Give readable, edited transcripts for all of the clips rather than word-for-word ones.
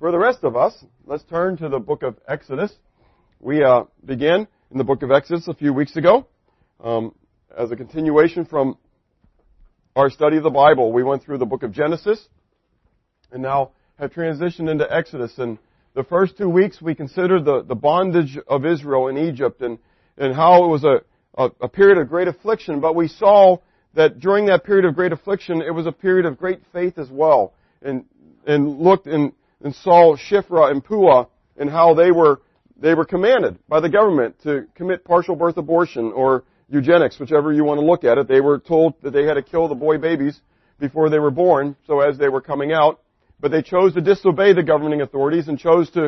For the rest of us, let's turn to the book of Exodus. We began in the book of Exodus a few weeks ago. As a continuation from our study of the Bible, we went through the book of Genesis and now have transitioned into Exodus. And the first 2 weeks we considered the bondage of Israel in Egypt and how it was a period of great affliction. But we saw that during that period of great affliction, it was a period of great faith as well. And looked and saw Shiphrah and Puah and how they were commanded by the government to commit partial birth abortion or eugenics, whichever you want to look at it. They were told that they had to kill the boy babies before they were born, so as they were coming out. But they chose to disobey the governing authorities and chose to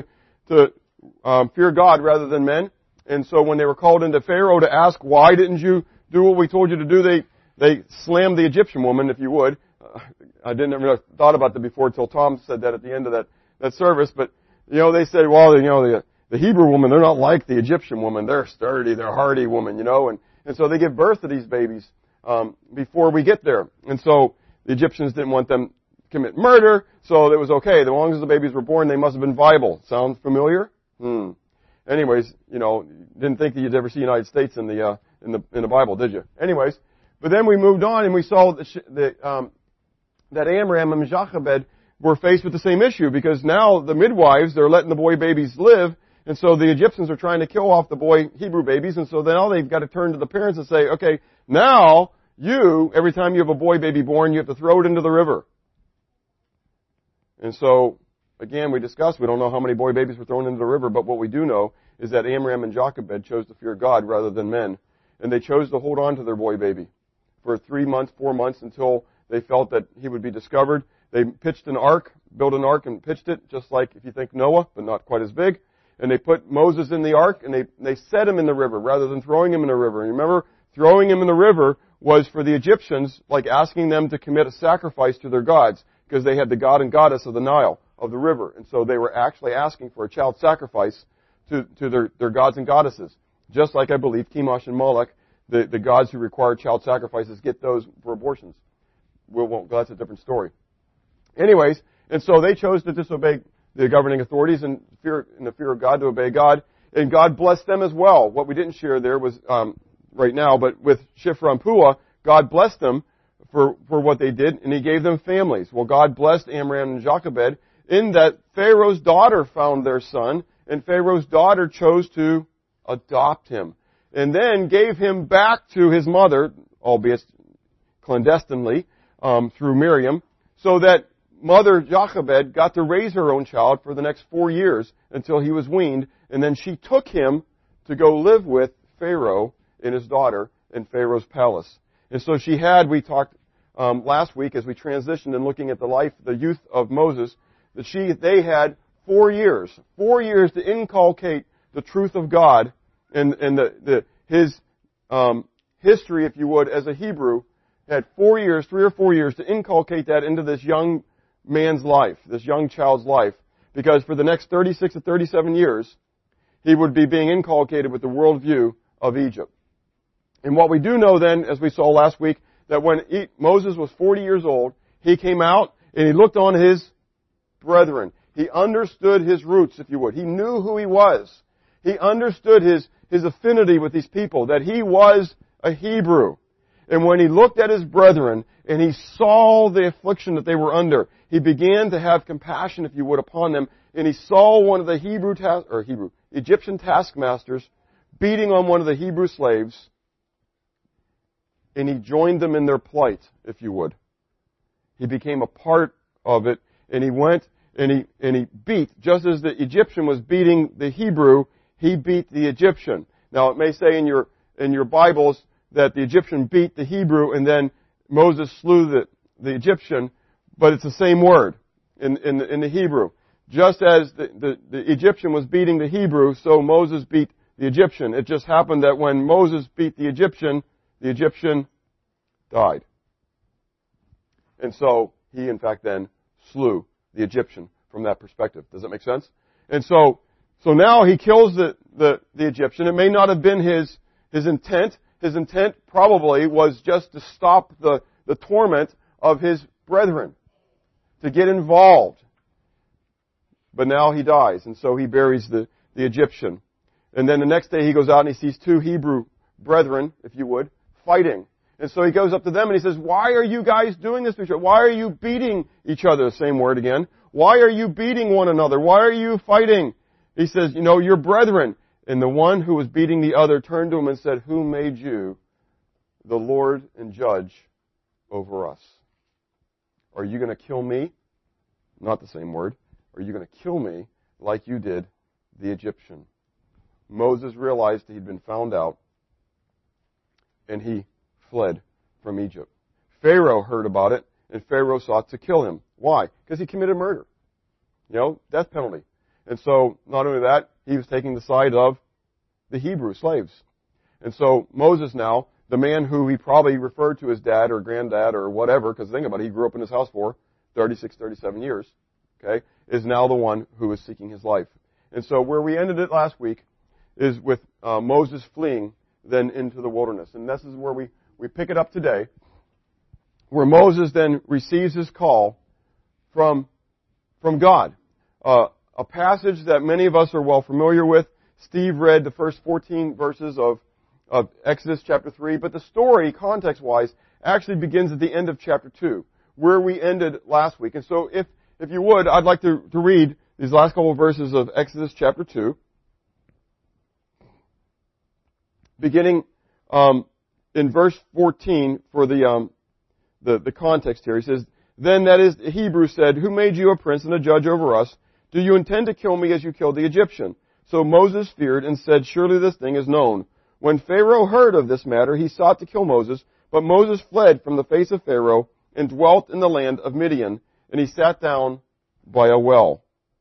fear God rather than men. And so when they were called into Pharaoh to ask, why didn't you do what we told you to do, they slammed the Egyptian woman, if you would. I didn't ever thought about that before until Tom said that at the end of that service. But, they said, well, the Hebrew woman, they're not like the Egyptian woman. They're sturdy, they're hardy woman, and so they give birth to these babies, before we get there. And so the Egyptians didn't want them to commit murder, so it was okay. As long as the babies were born, they must have been viable. Sound familiar? Anyways, didn't think that you'd ever see the United States in the Bible, did you? Anyways, but then we moved on and we saw that Amram and Jochebed were faced with the same issue because now the midwives, they're letting the boy babies live, and so the Egyptians are trying to kill off the boy Hebrew babies, and so now they've got to turn to the parents and say, okay, now every time you have a boy baby born, you have to throw it into the river. And so, again, we discussed, we don't know how many boy babies were thrown into the river, but what we do know is that Amram and Jochebed chose to fear God rather than men, and they chose to hold on to their boy baby for 3 months, 4 months, until they felt that he would be discovered. They pitched an ark, built an ark and pitched it, just like if you think Noah, but not quite as big. And they put Moses in the ark and they set him in the river rather than throwing him in the river. And remember, throwing him in the river was for the Egyptians like asking them to commit a sacrifice to their gods because they had the god and goddess of the Nile, of the river. And so they were actually asking for a child sacrifice to their gods and goddesses. Just like I believe Chemosh and Moloch, the gods who require child sacrifices, get those for abortions. That's a different story. Anyways, and so they chose to disobey the governing authorities and in the fear of God to obey God, and God blessed them as well. What we didn't share there was right now, but with Shiphrah and Puah, God blessed them for what they did, and He gave them families. Well, God blessed Amram and Jochebed in that Pharaoh's daughter found their son, and Pharaoh's daughter chose to adopt him, and then gave him back to his mother, albeit clandestinely, through Miriam, so that Mother Jochebed got to raise her own child for the next 4 years until he was weaned, and then she took him to go live with Pharaoh and his daughter in Pharaoh's palace. And so we talked last week as we transitioned and looking at the youth of Moses, that they had 4 years to inculcate the truth of God and his history, if you would, as a Hebrew, had 4 years, 3 or 4 years, to inculcate that into this young man's life, this young child's life, because for the next 36 to 37 years, he would be being inculcated with the worldview of Egypt. And what we do know then, as we saw last week, that when Moses was 40 years old, he came out and he looked on his brethren. He understood his roots, if you would. He knew who he was. He understood his affinity with these people, that he was a Hebrew. And when he looked at his brethren and he saw the affliction that they were under, he began to have compassion, if you would, upon them. And he saw one of the Egyptian taskmasters beating on one of the Hebrew slaves, and he joined them in their plight, if you would. He became a part of it, and he went and he beat, just as the Egyptian was beating the Hebrew, he beat the Egyptian. Now it may say in your Bibles that the Egyptian beat the Hebrew and then Moses slew the Egyptian, but it's the same word in the Hebrew. Just as the Egyptian was beating the Hebrew, so Moses beat the Egyptian. It just happened that when Moses beat the Egyptian died. And so he, in fact, then slew the Egyptian from that perspective. Does that make sense? And so now he kills the Egyptian. It may not have been his intent. His intent probably was just to stop the torment of his brethren, to get involved. but now he dies, and so he buries the Egyptian. And then the next day he goes out and he sees two Hebrew brethren, if you would, fighting. And so he goes up to them and he says, why are you guys doing this to each other? Why are you beating each other? The same word again. Why are you beating one another? Why are you fighting? He says, you're brethren. And the one who was beating the other turned to him and said, who made you the Lord and judge over us? Are you going to kill me? Not the same word. Are you going to kill me like you did the Egyptian? Moses realized he'd been found out, and he fled from Egypt. Pharaoh heard about it, and Pharaoh sought to kill him. Why? Because he committed murder. Death penalty. And so, not only that, he was taking the side of the Hebrew slaves. And so, Moses now, the man who he probably referred to as dad or granddad or whatever, because think about it, he grew up in his house for 36, 37 years, okay, is now the one who is seeking his life. And so, where we ended it last week is with Moses fleeing then into the wilderness. And this is where we pick it up today, where Moses then receives his call from God. A passage that many of us are well familiar with. Steve read the first 14 verses of Exodus chapter 3, but the story, context-wise, actually begins at the end of chapter 2, where we ended last week. And so if you would, I'd like to read these last couple of verses of Exodus chapter 2, beginning in verse 14 for the context here. He says, then that is, the Hebrew said, who made you a prince and a judge over us? Do you intend to kill me as you killed the Egyptian? So Moses feared and said, surely this thing is known. When Pharaoh heard of this matter, he sought to kill Moses, but Moses fled from the face of Pharaoh and dwelt in the land of Midian, and he sat down by a well.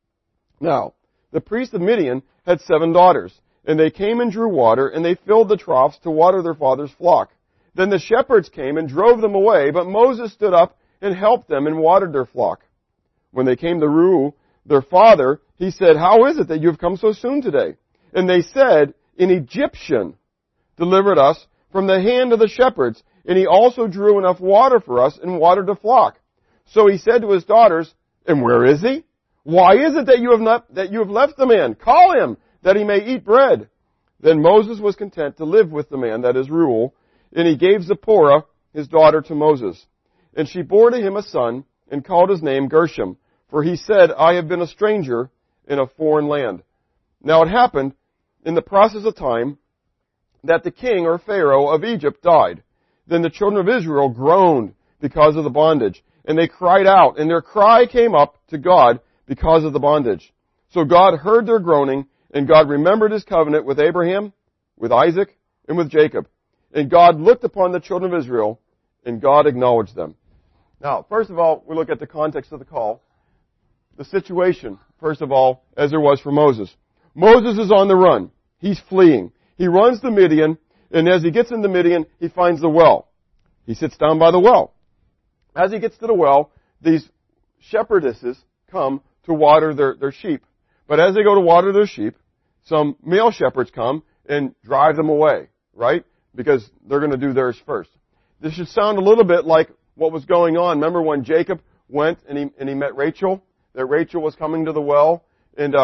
Now, the priest of Midian had 7 daughters, and they came and drew water, and they filled the troughs to water their father's flock. Then the shepherds came and drove them away, but Moses stood up and helped them and watered their flock. When they came to Reuel, their father, he said, how is it that you have come so soon today? And they said, an Egyptian delivered us from the hand of the shepherds, and he also drew enough water for us and watered the flock. So he said to his daughters, and where is he? Why is it that you have left the man? Call him, that he may eat bread. Then Moses was content to live with the man, that is Reuel, and he gave Zipporah, his daughter, to Moses. And she bore to him a son, and called his name Gershom, for he said, I have been a stranger in a foreign land. Now it happened, in the process of time, that the king or Pharaoh of Egypt died. Then the children of Israel groaned because of the bondage, and they cried out, and their cry came up to God because of the bondage. So God heard their groaning, and God remembered his covenant with Abraham, with Isaac, and with Jacob. And God looked upon the children of Israel, and God acknowledged them. Now, first of all, we look at the context of the call. The situation, first of all, as there was for Moses. Moses is on the run. He's fleeing. He runs to Midian, and as he gets into Midian, he finds the well. He sits down by the well. As he gets to the well, these shepherdesses come to water their sheep. But as they go to water their sheep, some male shepherds come and drive them away, right? Because they're going to do theirs first. This should sound a little bit like what was going on. Remember when Jacob went and he met Rachel? That Rachel was coming to the well, and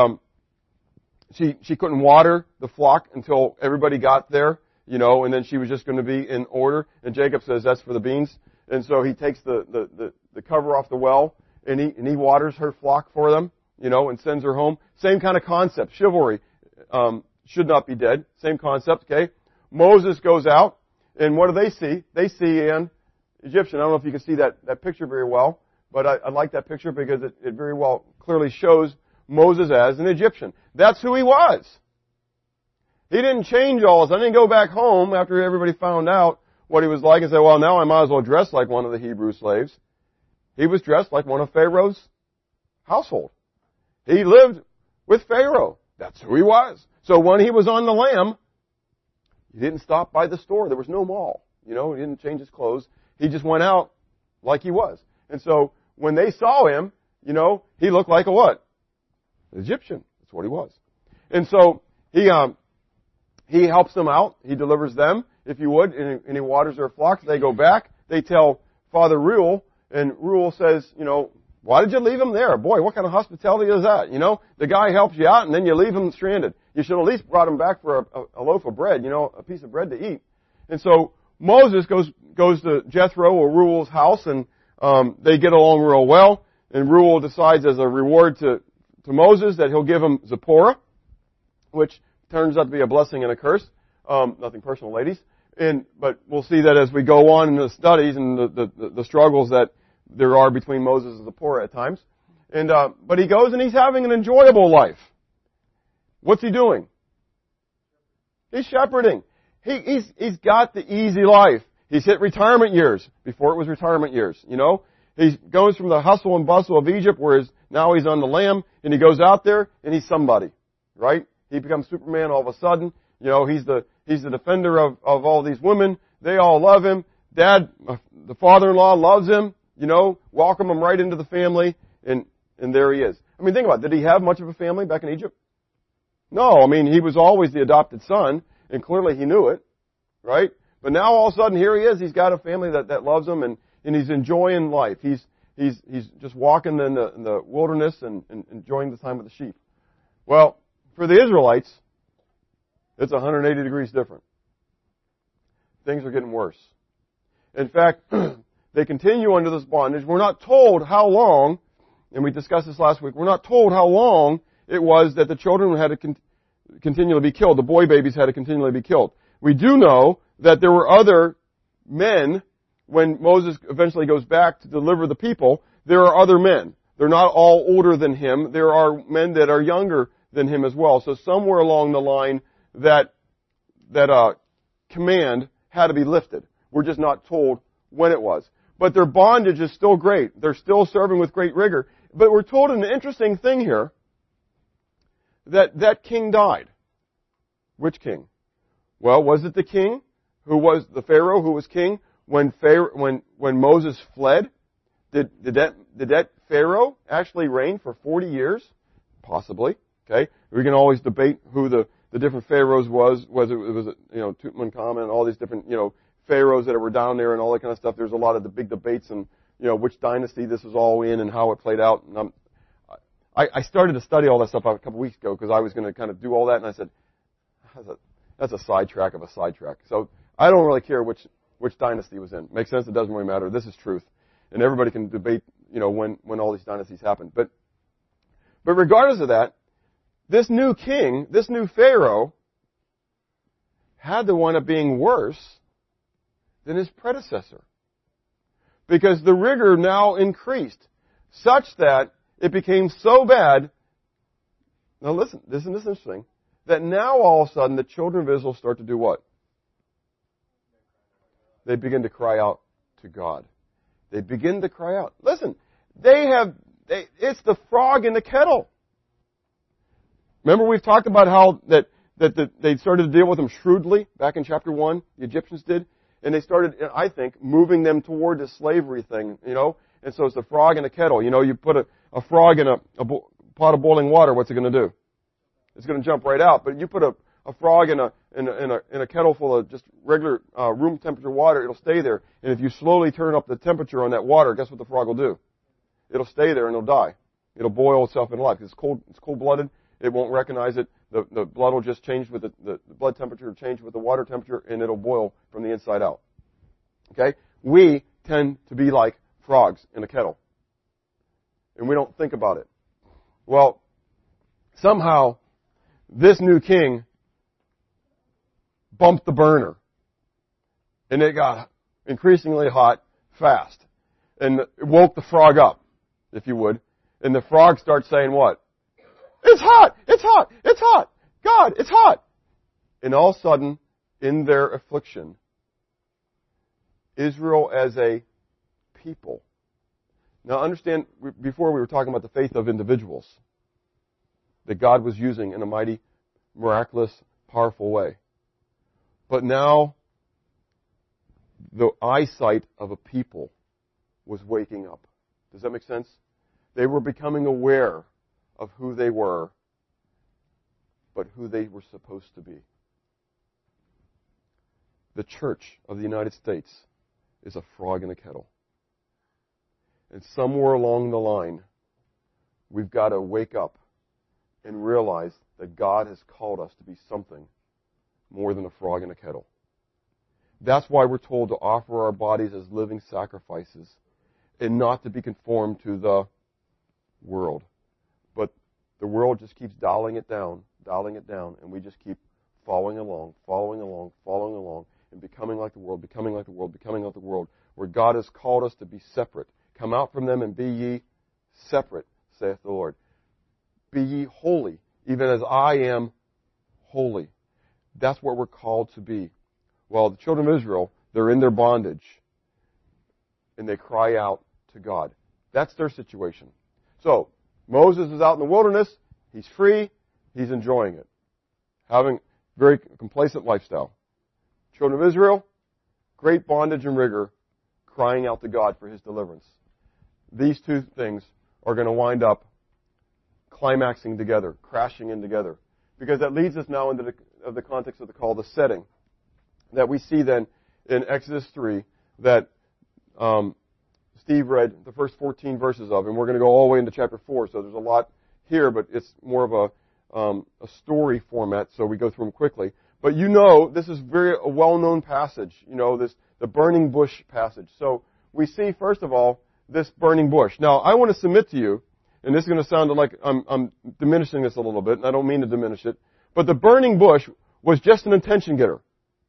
she couldn't water the flock until everybody got there, and then she was just going to be in order. And Jacob says, that's for the beans. And so he takes the cover off the well, and he waters her flock for them, and sends her home. Same kind of concept. Chivalry should not be dead. Same concept, okay? Moses goes out, and what do they see? They see an Egyptian. I don't know if you can see that picture very well, but I like that picture because it very well clearly shows Moses as an Egyptian. That's who he was. He didn't change all this. I didn't go back home after everybody found out what he was like and say, well, now I might as well dress like one of the Hebrew slaves. He was dressed like one of Pharaoh's household. He lived with Pharaoh. That's who he was. So when he was on the lam, he didn't stop by the store. There was no mall. He didn't change his clothes. He just went out like he was. And so when they saw him, he looked like a what? An Egyptian. That's what he was. And so he helps them out. He delivers them, if you would, and he waters their flocks. They go back. They tell Father Reuel, and Reuel says, Why did you leave him there? Boy, what kind of hospitality is that? The guy helps you out and then you leave him stranded. You should at least brought him back for a loaf of bread, a piece of bread to eat. And so Moses goes to Jethro or Reuel's house, and they get along real well. And Reuel decides as a reward to Moses that he'll give him Zipporah, which turns out to be a blessing and a curse. Nothing personal, ladies. But we'll see that as we go on in the studies and the struggles that there are between Moses and Zipporah at times. But he goes and he's having an enjoyable life. What's he doing? He's shepherding. He's got the easy life. He's hit retirement years before it was retirement years. He goes from the hustle and bustle of Egypt, whereas now he's on the lam, and he goes out there and he's somebody, right? He becomes Superman all of a sudden. He's the defender of all these women. They all love him. Dad, the father-in-law loves him. Welcome him right into the family, and there he is. I mean, think about it. Did he have much of a family back in Egypt? No. I mean, he was always the adopted son, and clearly he knew it, right? But now all of a sudden here he is. He's got a family that loves him, and he's enjoying life. He's just walking in the wilderness and enjoying the time with the sheep. Well, for the Israelites, it's 180 degrees different. Things are getting worse. In fact, they continue under this bondage. We're not told how long, and we discussed this last week, we're not told how long it was that the children had to continually be killed. The boy babies had to continually be killed. We do know that there were other men, when Moses eventually goes back to deliver the people, there are other men. They're not all older than him. There are men that are younger than him as well. So somewhere along the line, that command had to be lifted. We're just not told when it was. But their bondage is still great. They're still serving with great rigor. But we're told an interesting thing here, that king died. Which king? Well, was it the king who was the Pharaoh who was king when Moses fled? Did that Pharaoh actually reign for 40 years? Possibly. Okay? We can always debate who the different pharaohs was, whether it was, Tutankhamun and all these different, pharaohs that were down there and all that kind of stuff. There's a lot of the big debates and, which dynasty this was all in and how it played out. And I started to study all that stuff a couple weeks ago because I was going to kind of do all that, and I said, that's a sidetrack of a sidetrack. So I don't really care which dynasty was in. Makes sense? It doesn't really matter. This is truth. And everybody can debate, when all these dynasties happened. But regardless of that, this new king, this new Pharaoh, had to wind up being worse than his predecessor. Because the rigor now increased, such that it became so bad. Now listen, this is interesting, that now all of a sudden the children of Israel start to do what? They begin to cry out to God. They begin to cry out. Listen, it's the frog in the kettle. Remember we've talked about how that they started to deal with them shrewdly back in chapter 1, the Egyptians did, and they started, I think, moving them toward this slavery thing, and so it's the frog in the kettle. You put a frog in a pot of boiling water, what's it going to do? It's going to jump right out. But you put a frog in a kettle full of just regular room temperature water, it'll stay there. And if you slowly turn up the temperature on that water, guess what the frog will do? It'll stay there and it'll die. It'll boil itself into life. It's cold-blooded. It won't recognize it. The blood will just change with the blood temperature will change with the water temperature, and it'll boil from the inside out. Okay? We tend to be like frogs in a kettle. And we don't think about it. Well, somehow, this new king bumped the burner. And it got increasingly hot fast. And it woke the frog up, if you would. And the frog starts saying what? It's hot! It's hot! It's hot! God, it's hot! And all of a sudden, in their affliction, Israel as a people. Now understand, before we were talking about the faith of individuals that God was using in a mighty, miraculous, powerful way. But now, the eyesight of a people was waking up. Does that make sense? They were becoming aware of who they were, but who they were supposed to be. The church of the United States is a frog in a kettle. And somewhere along the line, we've got to wake up and realize that God has called us to be something more than a frog in a kettle. That's why we're told to offer our bodies as living sacrifices and not to be conformed to the world. But the world just keeps dialing it down, and we just keep following along, and becoming like the world, where God has called us to be separate. Come out from them and be ye separate, saith the Lord. Be ye holy, even as I am holy. That's what we're called to be. Well, the children of Israel, they're in their bondage, and they cry out to God. That's their situation. So, Moses is out in the wilderness. He's free. He's enjoying it. Having a very complacent lifestyle. Children of Israel, great bondage and rigor, crying out to God for His deliverance. These two things are going to wind up climaxing together, crashing in together. Because that leads us now into the context of the call, the setting, that we see then in Exodus 3 that Steve read the first 14 verses of, and we're going to go all the way into chapter 4, so there's a lot here, but it's more of a story format, so we go through them quickly. But you know, this is a well-known passage, the burning bush passage. So we see, first of all, this burning bush. Now, I want to submit to you, and this is going to sound like I'm diminishing this a little bit, and I don't mean to diminish it, but the burning bush was just an attention getter.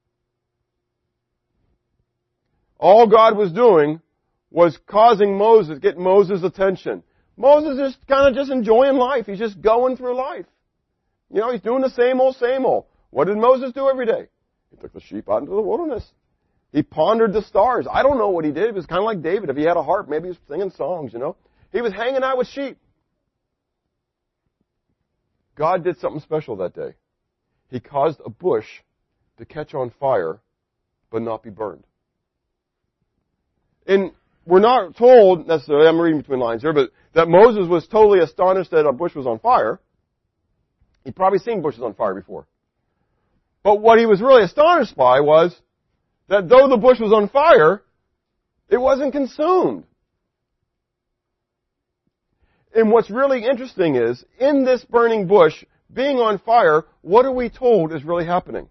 All God was doing was causing getting Moses' attention. Moses is kind of just enjoying life. He's just going through life. He's doing the same old. What did Moses do every day? He took the sheep out into the wilderness. He pondered the stars. I don't know what he did. It was kind of like David. If he had a harp, maybe he was singing songs, He was hanging out with sheep. God did something special that day. He caused a bush to catch on fire, but not be burned. And we're not told necessarily, I'm reading between lines here, but that Moses was totally astonished that a bush was on fire. He'd probably seen bushes on fire before. But what he was really astonished by was that though the bush was on fire, it wasn't consumed. And what's really interesting is, in this burning bush, being on fire, what are we told is really happening?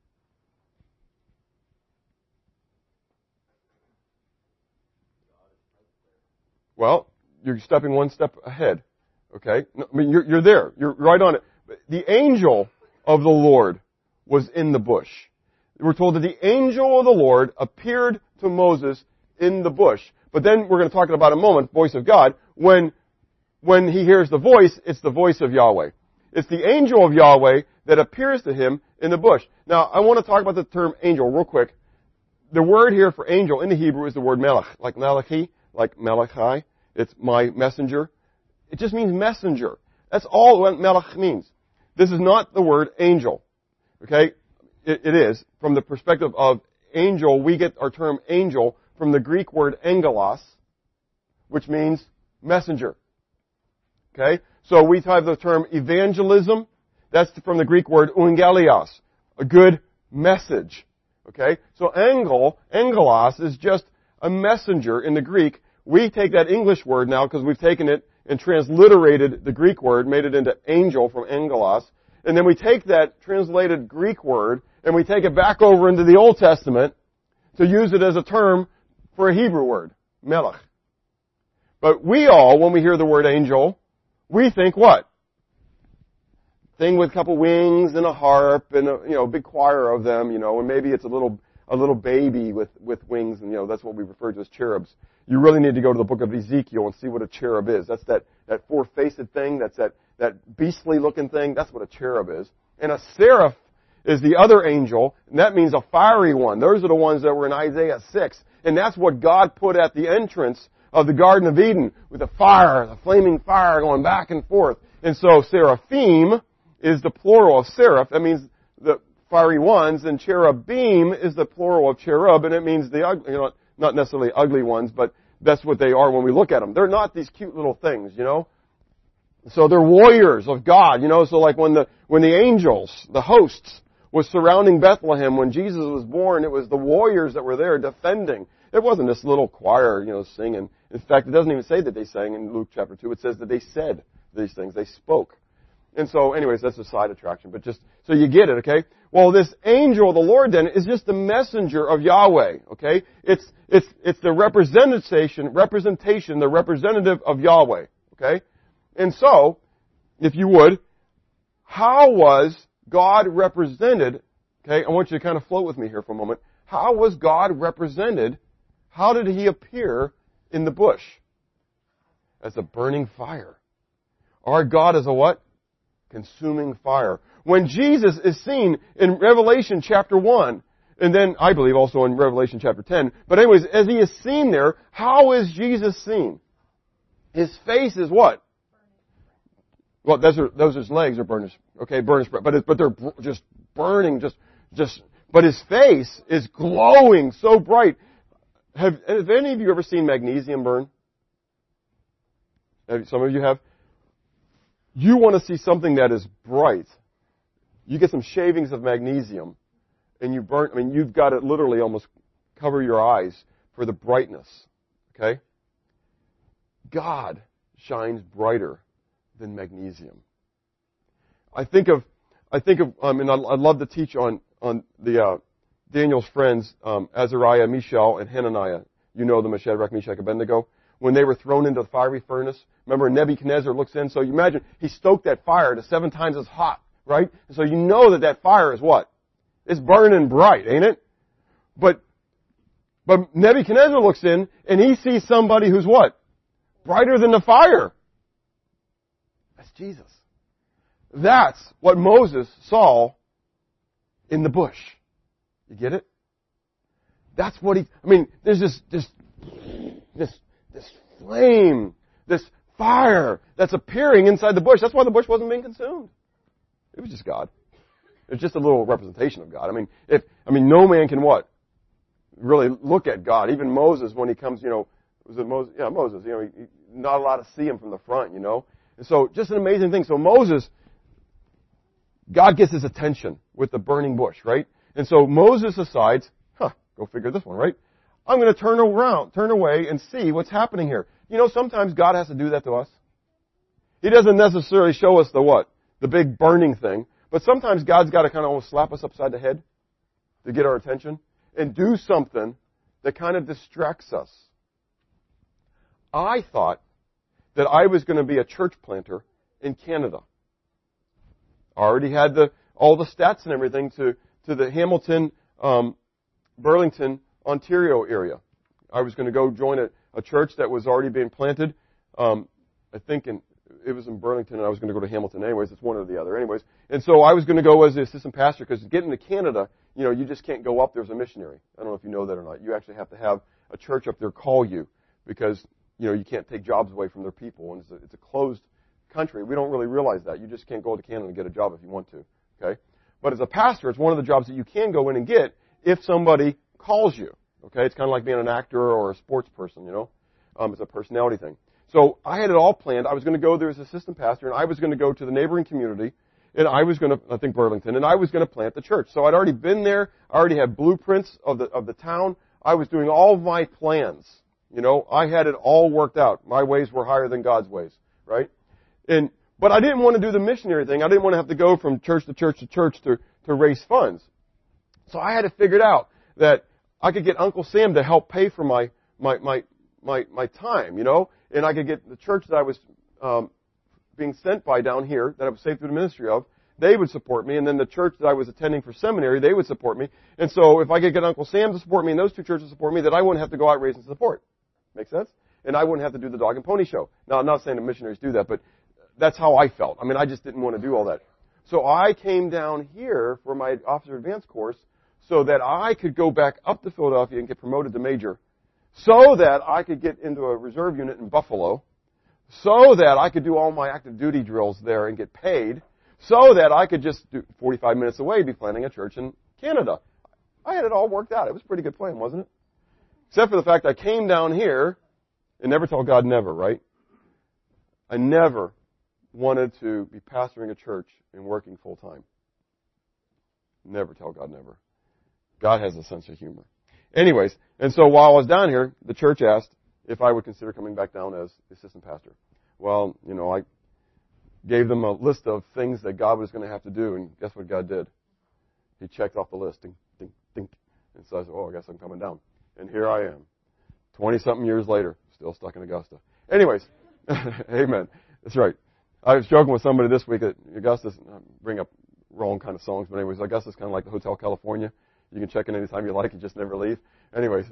Well, you're stepping one step ahead. Okay? You're there. You're right on it. The angel of the Lord was in the bush. We're told that the angel of the Lord appeared to Moses in the bush. But then we're going to talk about in a moment, voice of God. When he hears the voice, it's the voice of Yahweh. It's the angel of Yahweh that appears to him in the bush. Now, I want to talk about the term angel real quick. The word here for angel in the Hebrew is the word melech, like Malachi, like Malachi. It's my messenger. It just means messenger. That's all what melech means. This is not the word angel. Okay? It is. From the perspective of angel, we get our term angel from the Greek word angelos, which means messenger. Okay? So we have the term evangelism. That's from the Greek word euangelios, a good message. Okay? So angelos is just a messenger in the Greek. We take that English word now because we've taken it and transliterated the Greek word, made it into angel from angelos. And then we take that translated Greek word and we take it back over into the Old Testament to use it as a term for a Hebrew word, melech. But we all, when we hear the word angel, we think what? Thing with a couple wings and a harp and a big choir of them, and maybe it's a little baby with wings, and that's what we refer to as cherubs. You really need to go to the book of Ezekiel and see what a cherub is. That's that four-faced thing, that's that beastly looking thing, that's what a cherub is. And a seraph is the other angel, and that means a fiery one. Those are the ones that were in Isaiah 6. And that's what God put at the entrance of the Garden of Eden, with the flaming fire going back and forth. And so seraphim is the plural of seraph. That means the fiery ones, and cherubim is the plural of cherub, and it means the ugly, not necessarily ugly ones, but that's what they are when we look at them. They're not these cute little things, So they're warriors of God, So like when the angels, the hosts, was surrounding Bethlehem when Jesus was born, it was the warriors that were there defending. It wasn't this little choir, singing. In fact, it doesn't even say that they sang in Luke chapter 2. It says that they said these things. They spoke. And so, anyways, that's a side attraction. But just so you get it, okay? Well, this angel of the Lord then is just the messenger of Yahweh, okay? It's the representation, the representative of Yahweh, okay? And so, if you would, how was God represented? Okay, I want you to kind of float with me here for a moment. How was God represented? How did He appear in the bush? As a burning fire. Our God is a what? Consuming fire. When Jesus is seen in Revelation chapter 1, and then I believe also in Revelation chapter 10, but anyways, as He is seen there, how is Jesus seen? His face is what? Well, those are His legs are burnished. Okay, burnished, but they're just burning, but His face is glowing so bright. Have any of you ever seen magnesium burn? Some of you have. You want to see something that is bright. You get some shavings of magnesium, and you burn. I mean, you've got to literally almost cover your eyes for the brightness. Okay. God shines brighter than magnesium. I think of, and I'd love to teach on the Daniel's friends, Azariah, Mishael, and Hananiah. You know them as Shadrach, Meshach, Abednego. When they were thrown into the fiery furnace, remember Nebuchadnezzar looks in, so you imagine he stoked that fire to 7 times as hot, right? And so you know that fire is what? It's burning bright, ain't it? But Nebuchadnezzar looks in, and he sees somebody who's what? Brighter than the fire. That's Jesus. That's what Moses saw in the bush. You get it? That's what there's this flame, this fire that's appearing inside the bush. That's why the bush wasn't being consumed. It was just God. It was just a little representation of God. No man can what? Really look at God. Even Moses, when he comes, was it Moses? Yeah, Moses. Not allowed to see him from the front, And so, just an amazing thing. So Moses, God gets his attention with the burning bush, right? And so Moses decides, go figure this one, right? I'm going to turn away and see what's happening here. Sometimes God has to do that to us. He doesn't necessarily show us the what? The big burning thing. But sometimes God's got to kind of almost slap us upside the head to get our attention and do something that kind of distracts us. I thought that I was going to be a church planter in Canada. I already had all the stats and everything to the Hamilton, Burlington, Ontario area. I was going to go join a church that was already being planted. I think it was in Burlington, and I was going to go to Hamilton anyways. It's one or the other anyways. And so I was going to go as the assistant pastor because getting to Canada, you just can't go up there as a missionary. I don't know if you know that or not. You actually have to have a church up there call you because, you can't take jobs away from their people. And it's a closed country. We don't really realize that. You just can't go to Canada and get a job if you want to. Okay? But as a pastor, it's one of the jobs that you can go in and get if somebody calls you. Okay? It's kind of like being an actor or a sports person, It's a personality thing. So I had it all planned. I was going to go there as assistant pastor, and I was going to go to the neighboring community, and I was going to, I think Burlington, and I was going to plant the church. So I'd already been there. I already had blueprints of the town. I was doing all of my plans. I had it all worked out. My ways were higher than God's ways, right? But I didn't want to do the missionary thing. I didn't want to have to go from church to church to church to raise funds. So I had it figured out that I could get Uncle Sam to help pay for my time, and I could get the church that I was being sent by down here, that I was saved through the ministry of, they would support me, and then the church that I was attending for seminary, they would support me. And so if I could get Uncle Sam to support me and those two churches support me, then I wouldn't have to go out raising support. Make sense? And I wouldn't have to do the dog and pony show. Now, I'm not saying that missionaries do that, but that's how I felt. I just didn't want to do all that. So I came down here for my officer advanced course so that I could go back up to Philadelphia and get promoted to major, so that I could get into a reserve unit in Buffalo, so that I could do all my active duty drills there and get paid, so that I could just do 45 minutes away be planting a church in Canada. I had it all worked out. It was a pretty good plan, wasn't it? Except for the fact I came down here and never tell God never, right? I never wanted to be pastoring a church and working full time. Never tell God never. God has a sense of humor. Anyways, and so while I was down here, the church asked if I would consider coming back down as assistant pastor. Well, I gave them a list of things that God was going to have to do, and guess what God did? He checked off the list. Ding, ding, ding. And so I said, I guess I'm coming down. And here I am, 20-something years later, still stuck in Augusta. Anyways, amen. That's right. I was joking with somebody this week at Augusta, bring up wrong kind of songs, but anyways, Augusta's kind of like the Hotel California. You can check in anytime you like, you just never leave. Anyways,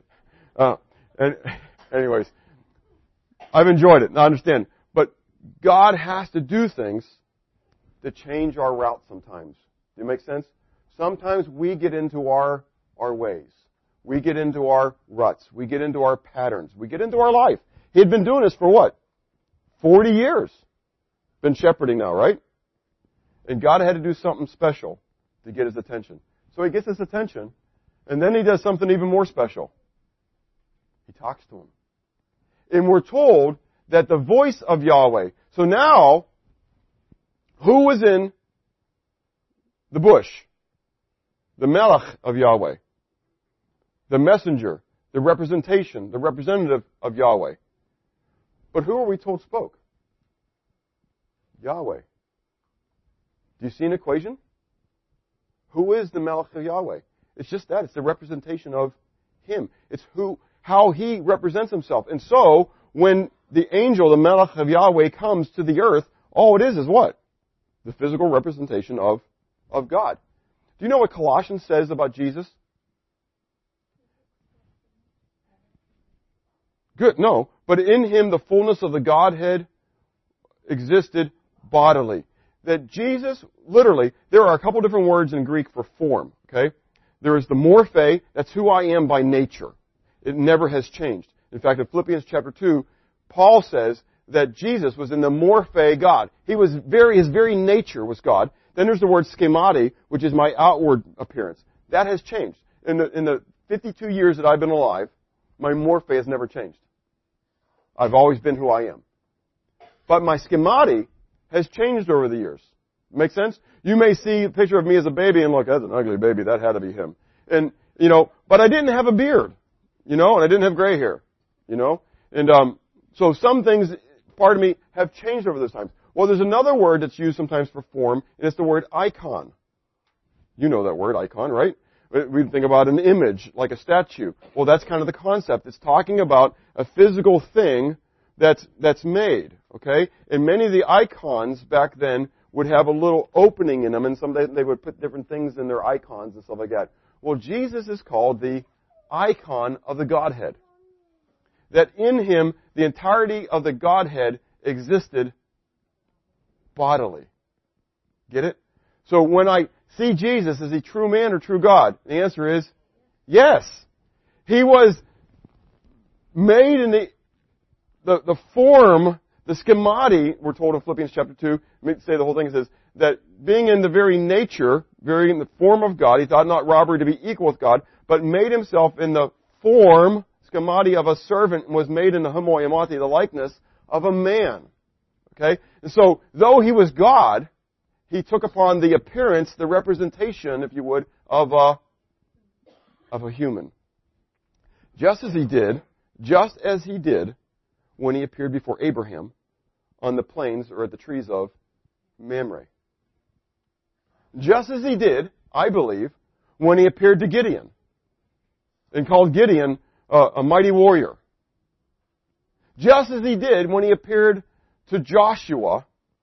I've enjoyed it. Now, I understand. But God has to do things to change our route sometimes. Do it make sense? Sometimes we get into our ways. We get into our ruts. We get into our patterns. We get into our life. He had been doing this for what? 40 years. Been shepherding now, right? And God had to do something special to get his attention. So he gets his attention, and then he does something even more special. He talks to him. And we're told that the voice of Yahweh. So now, who was in the bush? The Melech of Yahweh. The messenger, the representation, the representative of Yahweh. But who are we told spoke? Yahweh. Do you see an equation? Who is the Melech of Yahweh? It's just that. It's the representation of him. It's how he represents himself. And so, when the angel, the Melech of Yahweh, comes to the earth, all it is what? The physical representation of God. Do you know what Colossians says about Jesus? Good, no. But in him the fullness of the Godhead existed bodily. That Jesus, literally, there are a couple different words in Greek for form, okay? There is the morphe, that's who I am by nature. It never has changed. In fact, in Philippians chapter 2, Paul says that Jesus was in the morphe God. His very nature was God. Then there's the word schemati, which is my outward appearance. That has changed. In the 52 years that I've been alive, my morphe has never changed. I've always been who I am. But my schemati has changed over the years. Make sense? You may see a picture of me as a baby and look, that's an ugly baby. That had to be him. And, but I didn't have a beard, and I didn't have gray hair, And, so some things, part of me, have changed over those times. Well, there's another word that's used sometimes for form, and it's the word icon. You know that word, icon, right? We think about an image, like a statue. Well, that's kind of the concept. It's talking about a physical thing that's made, okay? And many of the icons back then would have a little opening in them, and they would put different things in their icons and stuff like that. Well, Jesus is called the icon of the Godhead. That in him, the entirety of the Godhead existed bodily. Get it? So when I see Jesus, is he true man or true God? The answer is yes. He was made in the form, the schemati, we're told in Philippians chapter 2, let me say the whole thing, it says that being in the very nature, very in the form of God, he thought not robbery to be equal with God, but made himself in the form, schemati of a servant, and was made in the homoiomati, the likeness of a man. Okay? And so, though he was God, he took upon the appearance, the representation, if you would, of a human. Just as he did when he appeared before Abraham on the plains or at the trees of Mamre. Just as he did, I believe, when he appeared to Gideon and called Gideon a mighty warrior. Just as he did when he appeared to Joshua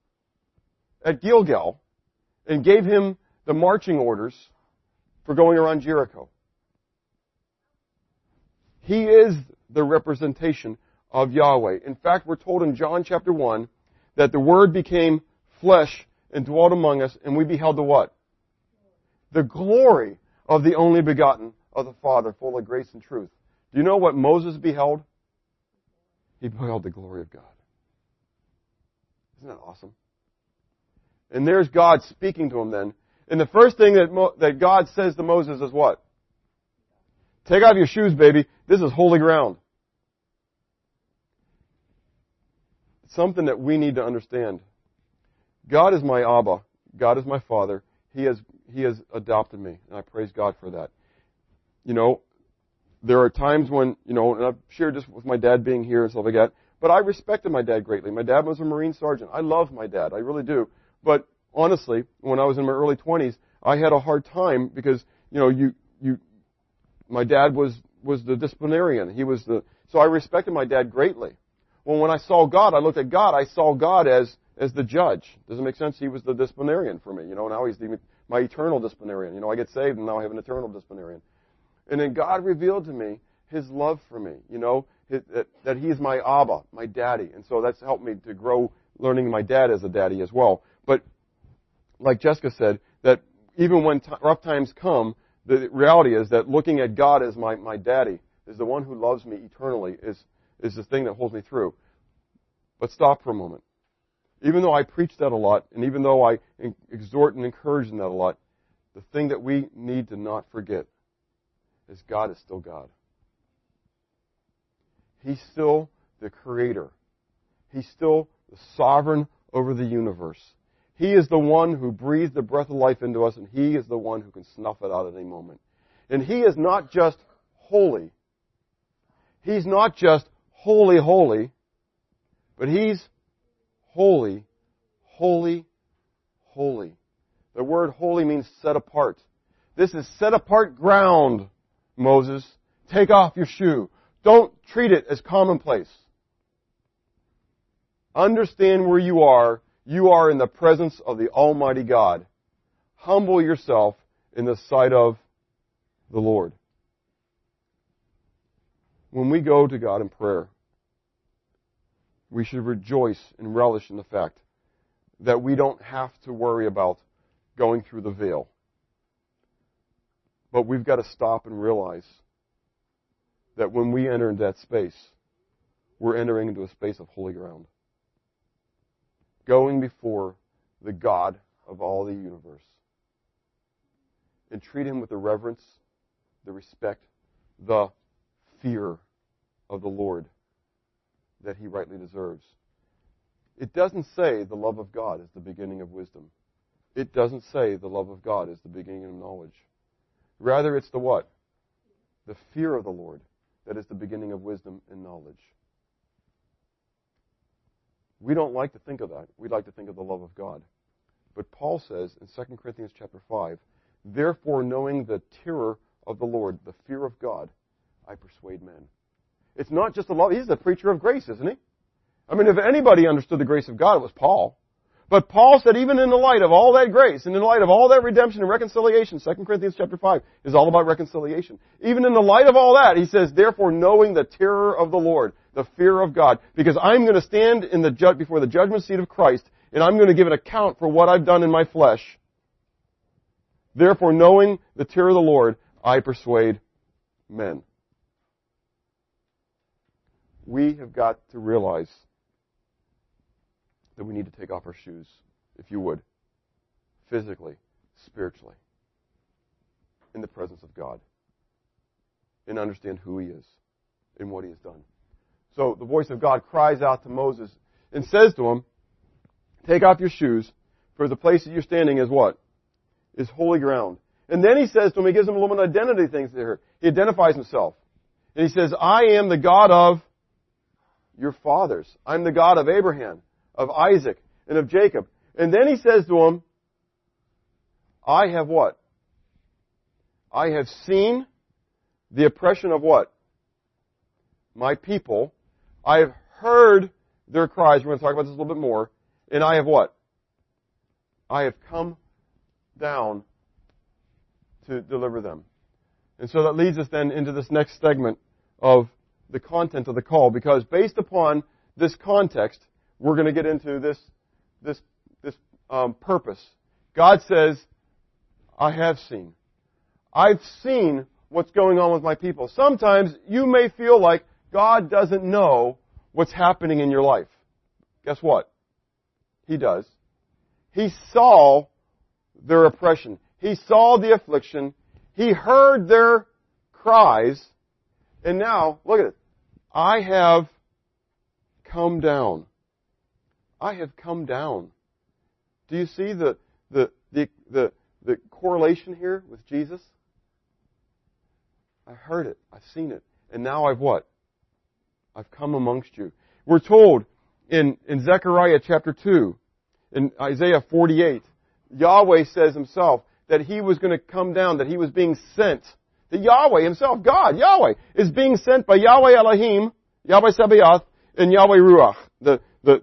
at Gilgal and gave him the marching orders for going around Jericho. He is the representation of Yahweh. In fact, we're told in John chapter 1 that the Word became flesh and dwelt among us, and we beheld the what? The glory of the only begotten of the Father, full of grace and truth. Do you know what Moses beheld? He beheld the glory of God. Isn't that awesome? And there's God speaking to him then. And the first thing that God says to Moses is what? Take off your shoes, baby. This is holy ground. It's something that we need to understand. God is my Abba. God is my Father. He has adopted me, and I praise God for that. there are times when, and I've shared this with my dad being here and stuff like that, but I respected my dad greatly. My dad was a Marine sergeant. I love my dad. I really do. But honestly, when I was in my early 20s, I had a hard time because, my dad was the disciplinarian. So I respected my dad greatly. Well, when I saw God, I looked at God, I saw God as the judge. Does it make sense? He was the disciplinarian for me. Now he's my eternal disciplinarian. I get saved and now I have an eternal disciplinarian. And then God revealed to me His love for me, that He's my Abba, my daddy. And so that's helped me to grow learning my dad as a daddy as well. But like Jessica said, that even when rough times come, the reality is that looking at God as my daddy, is the one who loves me eternally, is the thing that holds me through. But stop for a moment. Even though I preach that a lot, and even though I exhort and encourage in that a lot, the thing that we need to not forget is God is still God. He's still the Creator. He's still the sovereign over the universe. He is the one who breathed the breath of life into us, and He is the one who can snuff it out at any moment. And He is not just holy. He's not just holy, holy, but He's holy, holy, holy. The word holy means set apart. This is set apart ground, Moses. Take off your shoe. Don't treat it as commonplace. Understand where you are. You are in the presence of the Almighty God. Humble yourself in the sight of the Lord. When we go to God in prayer, we should rejoice and relish in the fact that we don't have to worry about going through the veil. But we've got to stop and realize that when we enter into that space, we're entering into a space of holy ground. Going before the God of all the universe. And treat Him with the reverence, the respect, the fear of the Lord that He rightly deserves. It doesn't say the love of God is the beginning of wisdom. It doesn't say the love of God is the beginning of knowledge. Rather, it's the what? The fear of the Lord that is the beginning of wisdom and knowledge. We don't like to think of that. We like to think of the love of God. But Paul says in 2 Corinthians chapter 5, therefore knowing the terror of the Lord, the fear of God, I persuade men. It's not just the love. He's the preacher of grace, isn't he? I mean, if anybody understood the grace of God, it was Paul. But Paul said even in the light of all that grace, and in the light of all that redemption and reconciliation, 2 Corinthians chapter 5 is all about reconciliation. Even in the light of all that, he says, therefore knowing the terror of the Lord, the fear of God, because I'm going to stand in before the judgment seat of Christ, and I'm going to give an account for what I've done in my flesh. Therefore knowing the terror of the Lord, I persuade men. We have got to realize that we need to take off our shoes, if you would, physically, spiritually, in the presence of God, and understand who He is and what He has done. So the voice of God cries out to Moses and says to him, take off your shoes, for the place that you're standing is what? Is holy ground. And then He says to him, He gives him a little identity things there. He identifies Himself. And He says, I am the God of your fathers. I'm the God of Abraham, of Isaac, and of Jacob. And then He says to him, I have what? I have seen the oppression of what? My people. I have heard their cries. We're going to talk about this a little bit more. And I have what? I have come down to deliver them. And so that leads us then into this next segment of the content of the call, because based upon this context, we're going to get into this purpose. God says, I have seen. I've seen what's going on with my people. Sometimes you may feel like God doesn't know what's happening in your life. Guess what? He does. He saw their oppression. He saw the affliction. He heard their cries. And now, look at it. I have come down. I have come down. Do you see the correlation here with Jesus? I heard it. I've seen it. And now I've what? I've come amongst you. We're told in Zechariah chapter 2, in Isaiah 48, Yahweh says himself that he was going to come down, that he was being sent. That Yahweh himself, God, Yahweh, is being sent by Yahweh Elohim, Yahweh Sabaoth, and Yahweh Ruach, the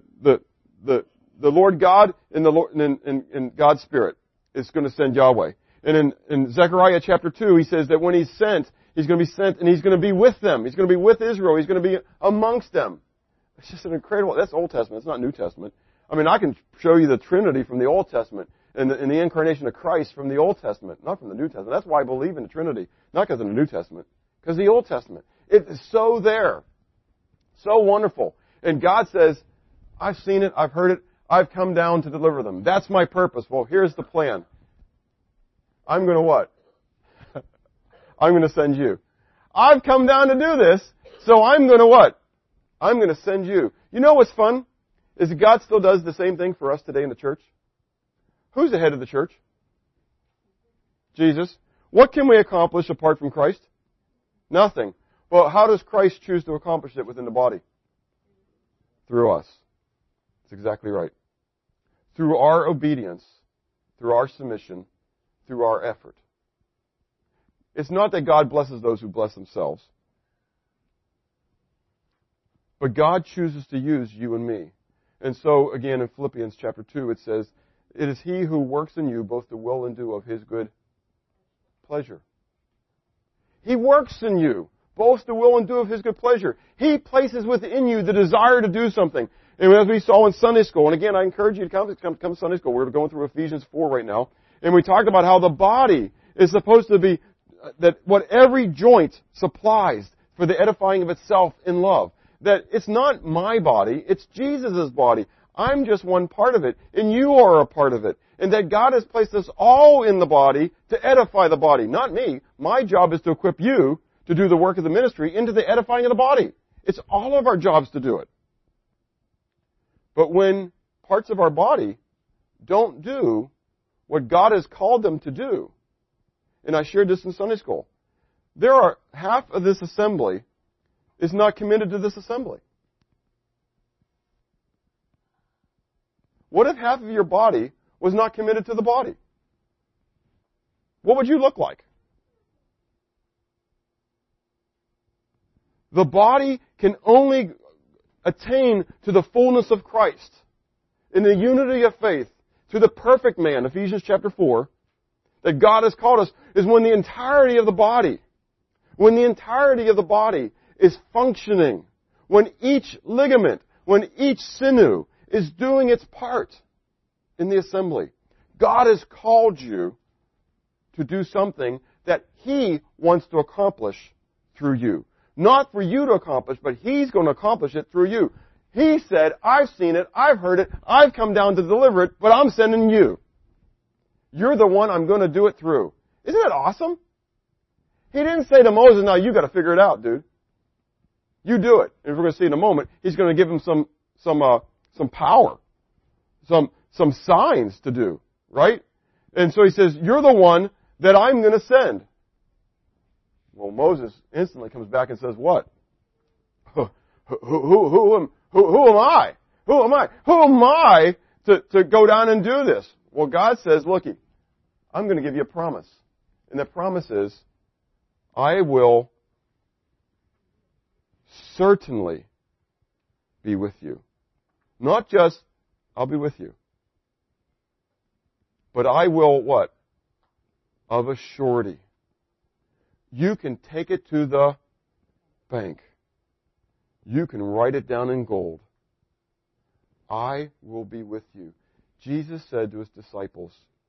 Lord God and the Lord and God's Spirit is going to send Yahweh. And in Zechariah chapter 2, he says that when he's sent, he's going to be sent and he's going to be with them. He's going to be with Israel. He's going to be amongst them. It's just an incredible, that's Old Testament. It's not New Testament. I mean, I can show you the Trinity from the Old Testament and the incarnation of Christ from the Old Testament, not from the New Testament. That's why I believe in the Trinity, not because of the New Testament, because the Old Testament. It is so there. So wonderful. And God says, I've seen it, I've heard it, I've come down to deliver them. That's my purpose. Well, here's the plan. I'm going to what? I'm going to send you. I've come down to do this, so I'm going to what? I'm going to send you. You know what's fun? Is that God still does the same thing for us today in the church. Who's the head of the church? Jesus. What can we accomplish apart from Christ? Nothing. Well, how does Christ choose to accomplish it within the body? Through us. That's exactly right. Through our obedience, through our submission, through our effort. It's not that God blesses those who bless themselves. But God chooses to use you and me. And so, again, in Philippians chapter 2, it says, it is He who works in you both to will and do of His good pleasure. He works in you both to will and do of His good pleasure. He places within you the desire to do something. And as we saw in Sunday school, and again, I encourage you to come to Sunday school. We're going through Ephesians 4 right now. And we talked about how the body is supposed to be, that what every joint supplies for the edifying of itself in love. That it's not my body, it's Jesus' body. I'm just one part of it, and you are a part of it. And that God has placed us all in the body to edify the body. Not me. My job is to equip you to do the work of the ministry into the edifying of the body. It's all of our jobs to do it. But when parts of our body don't do what God has called them to do, and I shared this in Sunday school, there are half of this assembly is not committed to this assembly. What if half of your body was not committed to the body? What would you look like? The body can only attain to the fullness of Christ in the unity of faith to the perfect man, Ephesians chapter 4, that God has called us, is when the entirety of the body is functioning, when each ligament, when each sinew is doing its part in the assembly. God has called you to do something that He wants to accomplish through you. Not for you to accomplish, but He's going to accomplish it through you. He said, I've seen it, I've heard it, I've come down to deliver it, but I'm sending you. You're the one I'm going to do it through. Isn't that awesome? He didn't say to Moses, now you got to figure it out, dude. You do it. And we're going to see in a moment, He's going to give him some power, some signs to do, right? And so He says, you're the one that I'm going to send. Well, Moses instantly comes back and says, what? Who am I? Who am I? Who am I to go down and do this? Well, God says, looky, I'm going to give you a promise. And the promise is, I will certainly be with you. Not just, I'll be with you. But I will what? Of a surety. You can take it to the bank. You can write it down in gold. I will be with you. Jesus said to His disciples,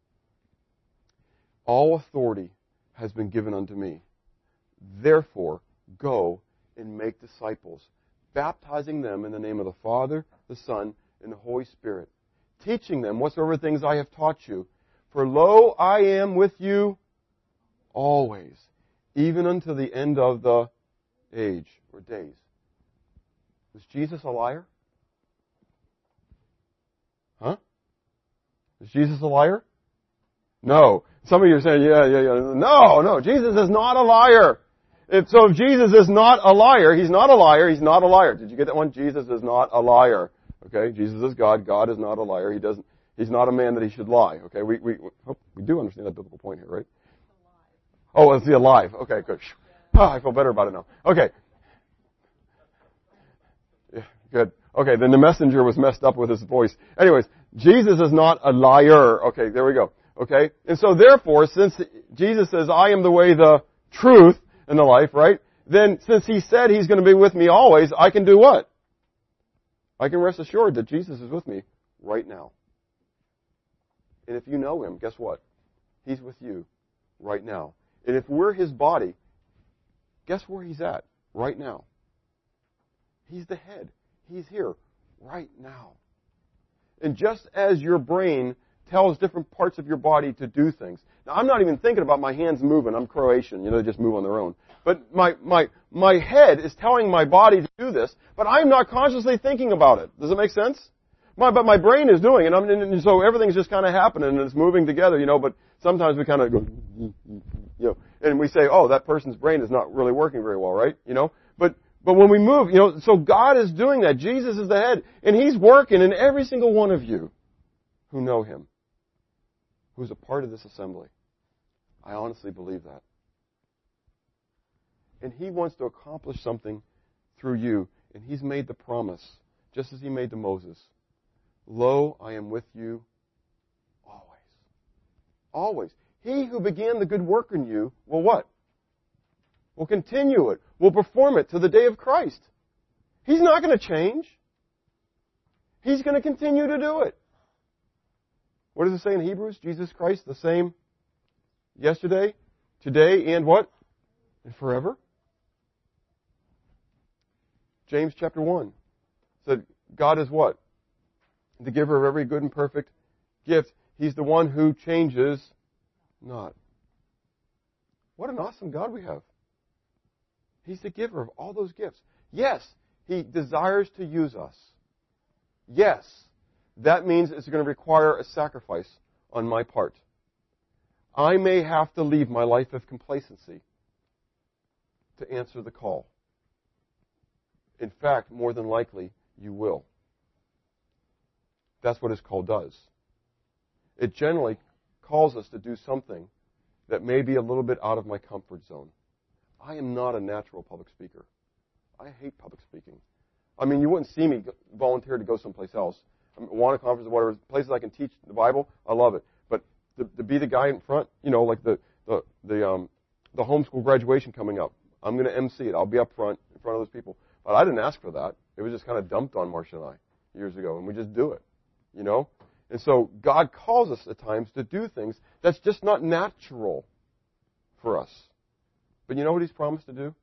all authority has been given unto me. Therefore, go and make disciples, baptizing them in the name of the Father, the Son, and the Holy Spirit, teaching them whatsoever things I have taught you. For lo, I am with you always, even unto the end of the age or days. Was Jesus a liar? Huh? Is Jesus a liar? No. Some of you are saying, yeah. No, Jesus is not a liar. If Jesus is not a liar, He's not a liar, He's not a liar. Did you get that one? Jesus is not a liar. Okay? Jesus is God. God is not a liar. He's not a man that He should lie. Okay? We do understand that biblical point here, right? Oh, is He alive? Okay, good. I feel better about it now. Okay. Yeah, good. Okay, then the messenger was messed up with his voice. Anyways, Jesus is not a liar. Okay, there we go. Okay? And so therefore, since Jesus says, I am the way, the truth, and the life, right? Then since He said He's going to be with me always, I can do what? I can rest assured that Jesus is with me right now. And if you know Him, guess what? He's with you right now. And if we're His body, guess where He's at right now? He's the head. He's here right now. And just as your brain tells different parts of your body to do things. Now, I'm not even thinking about my hands moving. I'm Croatian. They just move on their own. But my head is telling my body to do this, but I'm not consciously thinking about it. Does it make sense? But my brain is doing it, and so everything's just kind of happening, and it's moving together, but sometimes we kind of go, and we say, oh, that person's brain is not really working very well, right? But when we move, so God is doing that. Jesus is the head, and He's working in every single one of you who know Him, who's a part of this assembly. I honestly believe that. And He wants to accomplish something through you, and He's made the promise, just as He made to Moses. Lo, I am with you always. Always. He who began the good work in you will what? Will continue it. Will perform it to the day of Christ. He's not going to change. He's going to continue to do it. What does it say in Hebrews? Jesus Christ, the same yesterday, today, and what? And forever. James chapter 1 said, God is what? The giver of every good and perfect gift. He's the one who changes not. What an awesome God we have. He's the giver of all those gifts. Yes, He desires to use us. Yes, that means it's going to require a sacrifice on my part. I may have to leave my life of complacency to answer the call. In fact, more than likely, you will. That's what His call does. It generally calls us to do something that may be a little bit out of my comfort zone. I am not a natural public speaker. I hate public speaking. You wouldn't see me volunteer to go someplace else. Awana conference or whatever, places I can teach the Bible, I love it. But to be the guy in front, like the homeschool graduation coming up, I'm going to MC it. I'll be up front in front of those people. But I didn't ask for that. It was just kind of dumped on Marcia and I years ago, and we just do it, And so God calls us at times to do things that's just not natural for us. But you know what He's promised to do?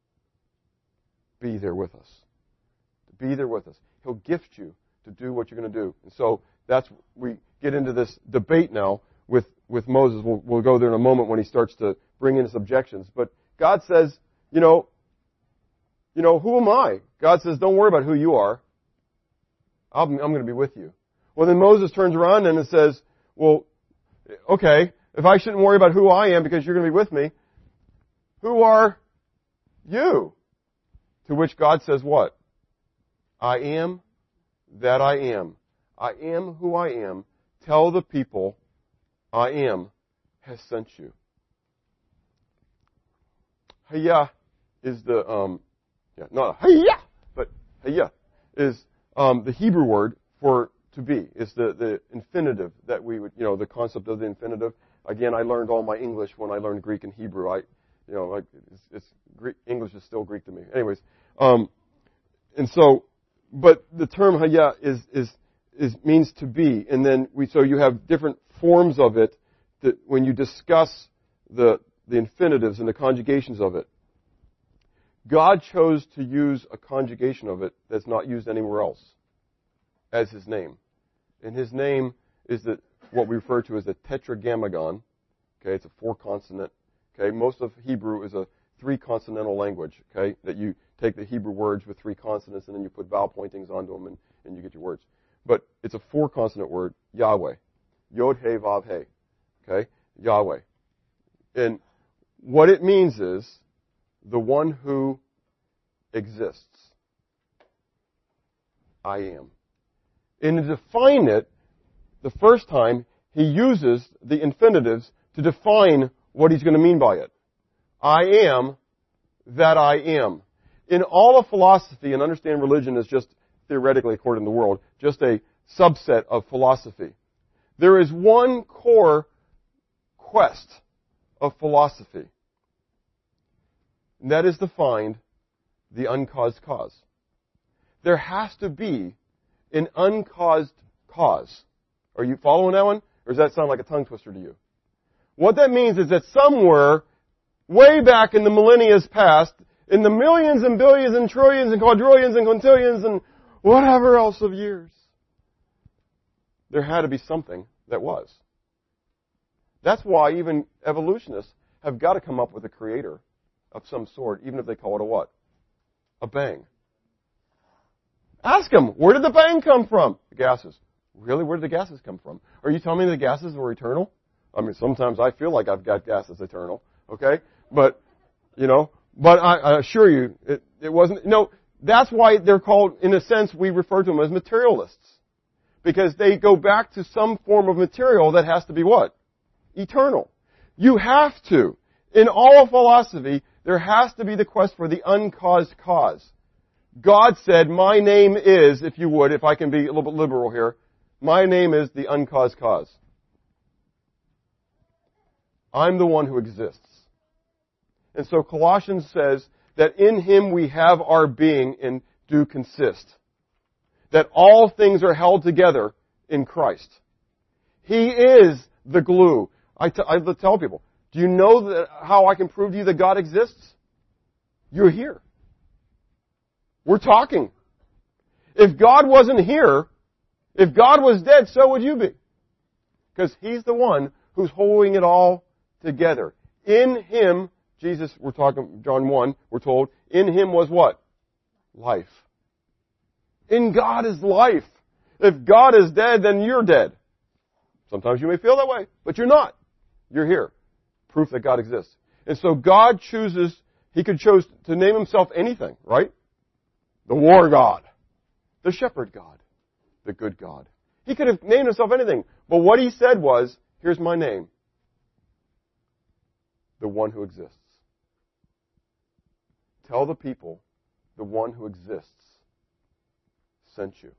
Be there with us. To be there with us. He'll gift you to do what you're going to do. And so we get into this debate now with Moses. We'll go there in a moment when he starts to bring in his objections. But God says, who am I? God says, don't worry about who you are. I'm going to be with you. Well, then Moses turns around and it says, well, okay, if I shouldn't worry about who I am because you're going to be with me, who are you? To which God says what? I am that I am. I am who I am. Tell the people I am has sent you. Hayah is the, not hayah, but hayah is the Hebrew word for to be. It's the infinitive that we would, the concept of the infinitive. Again, I learned all my English when I learned Greek and Hebrew. It's Greek, English is still Greek to me. Anyways, but the term hayah is means to be, and then so you have different forms of it that when you discuss the infinitives and the conjugations of it. God chose to use a conjugation of it that's not used anywhere else as His name. And His name is what we refer to as the tetragrammaton. Okay, it's a 4-consonant. Okay, most of Hebrew is a 3-consonantal language. Okay, that you take the Hebrew words with 3 consonants and then you put vowel pointings onto them and you get your words. But it's a 4-consonant word, Yahweh. Yod, He, Vav, He. Okay, Yahweh. And what it means is the one who exists. I am. And to define it, the first time, he uses the infinitives to define what he's going to mean by it. I am that I am. In all of philosophy, and understand religion is just theoretically, according to the world, just a subset of philosophy. There is one core quest of philosophy, and that is to find the uncaused cause. There has to be an uncaused cause. Are you following that one? Or does that sound like a tongue twister to you? What that means is that somewhere, way back in the millennia's past, in the millions and billions and trillions and quadrillions and quintillions and whatever else of years, there had to be something that was. That's why even evolutionists have got to come up with a creator of some sort, even if they call it a what? A bang. Ask them, where did the bang come from? The gases. Really? Where did the gases come from? Are you telling me the gases were eternal? I mean, sometimes I feel like I've got gases eternal, okay? But I assure you, it wasn't, that's why they're called, in a sense, we refer to them as materialists. Because they go back to some form of material that has to be what? Eternal. You have to. In all of philosophy, there has to be the quest for the uncaused cause. God said, my name is, if you would, if I can be a little bit liberal here, my name is the uncaused cause. I'm the one who exists. And so Colossians says that in Him we have our being and do consist. That all things are held together in Christ. He is the glue. I tell people, do you know how I can prove to you that God exists? You're here. We're talking. If God wasn't here, if God was dead, so would you be. Because He's the one who's holding it all together. In Him, Jesus, we're talking, John 1, we're told, in Him was what? Life. In God is life. If God is dead, then you're dead. Sometimes you may feel that way, but you're not. You're here. Proof that God exists. And so God chooses, He could choose to name Himself anything, right? The war God. The shepherd God. The good God. He could have named Himself anything. But what He said was, here's my name. The one who exists. Tell the people, the one who exists sent you.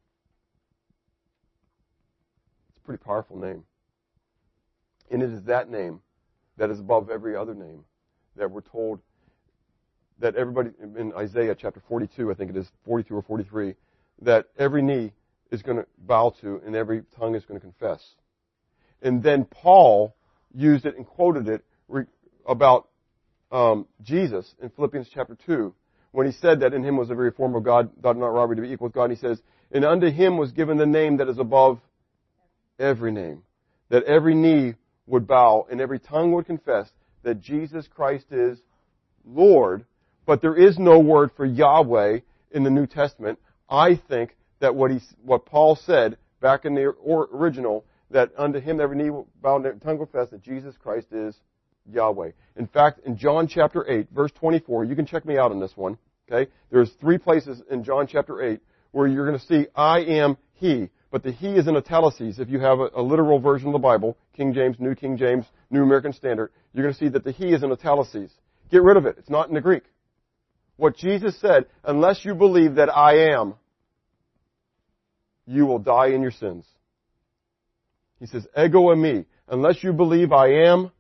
It's a pretty powerful name. And it is that name that is above every other name that we're told that everybody, in Isaiah chapter 42, I think it is 42 or 43, that every knee is going to bow to and every tongue is going to confess. And then Paul used it and quoted it about Jesus in Philippians chapter 2, when he said that in Him was the very form of God, thought not robbery to be equal with God. And he says, and unto Him was given the name that is above every name, that every knee would bow and every tongue would confess that Jesus Christ is Lord. But there is no word for Yahweh in the New Testament. I think that what Paul said back in the original, that unto Him every knee will bow and every tongue will confess that Jesus Christ is Yahweh. In fact, in John chapter 8, verse 24, you can check me out on this one, okay? There's 3 places in John chapter 8 where you're going to see, I am He. But the He is in italics. If you have a literal version of the Bible, King James, New King James, New American Standard, you're going to see that the He is in italics. Get rid of it. It's not in the Greek. What Jesus said, unless you believe that I am, you will die in your sins. He says, ego eimi. Unless you believe I am,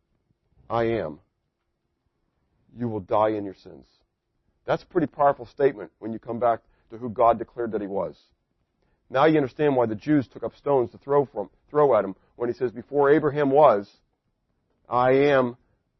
you will die in your sins. That's a pretty powerful statement when you come back to who God declared that He was. Now you understand why the Jews took up stones to throw at Him when He says, before Abraham was, I am.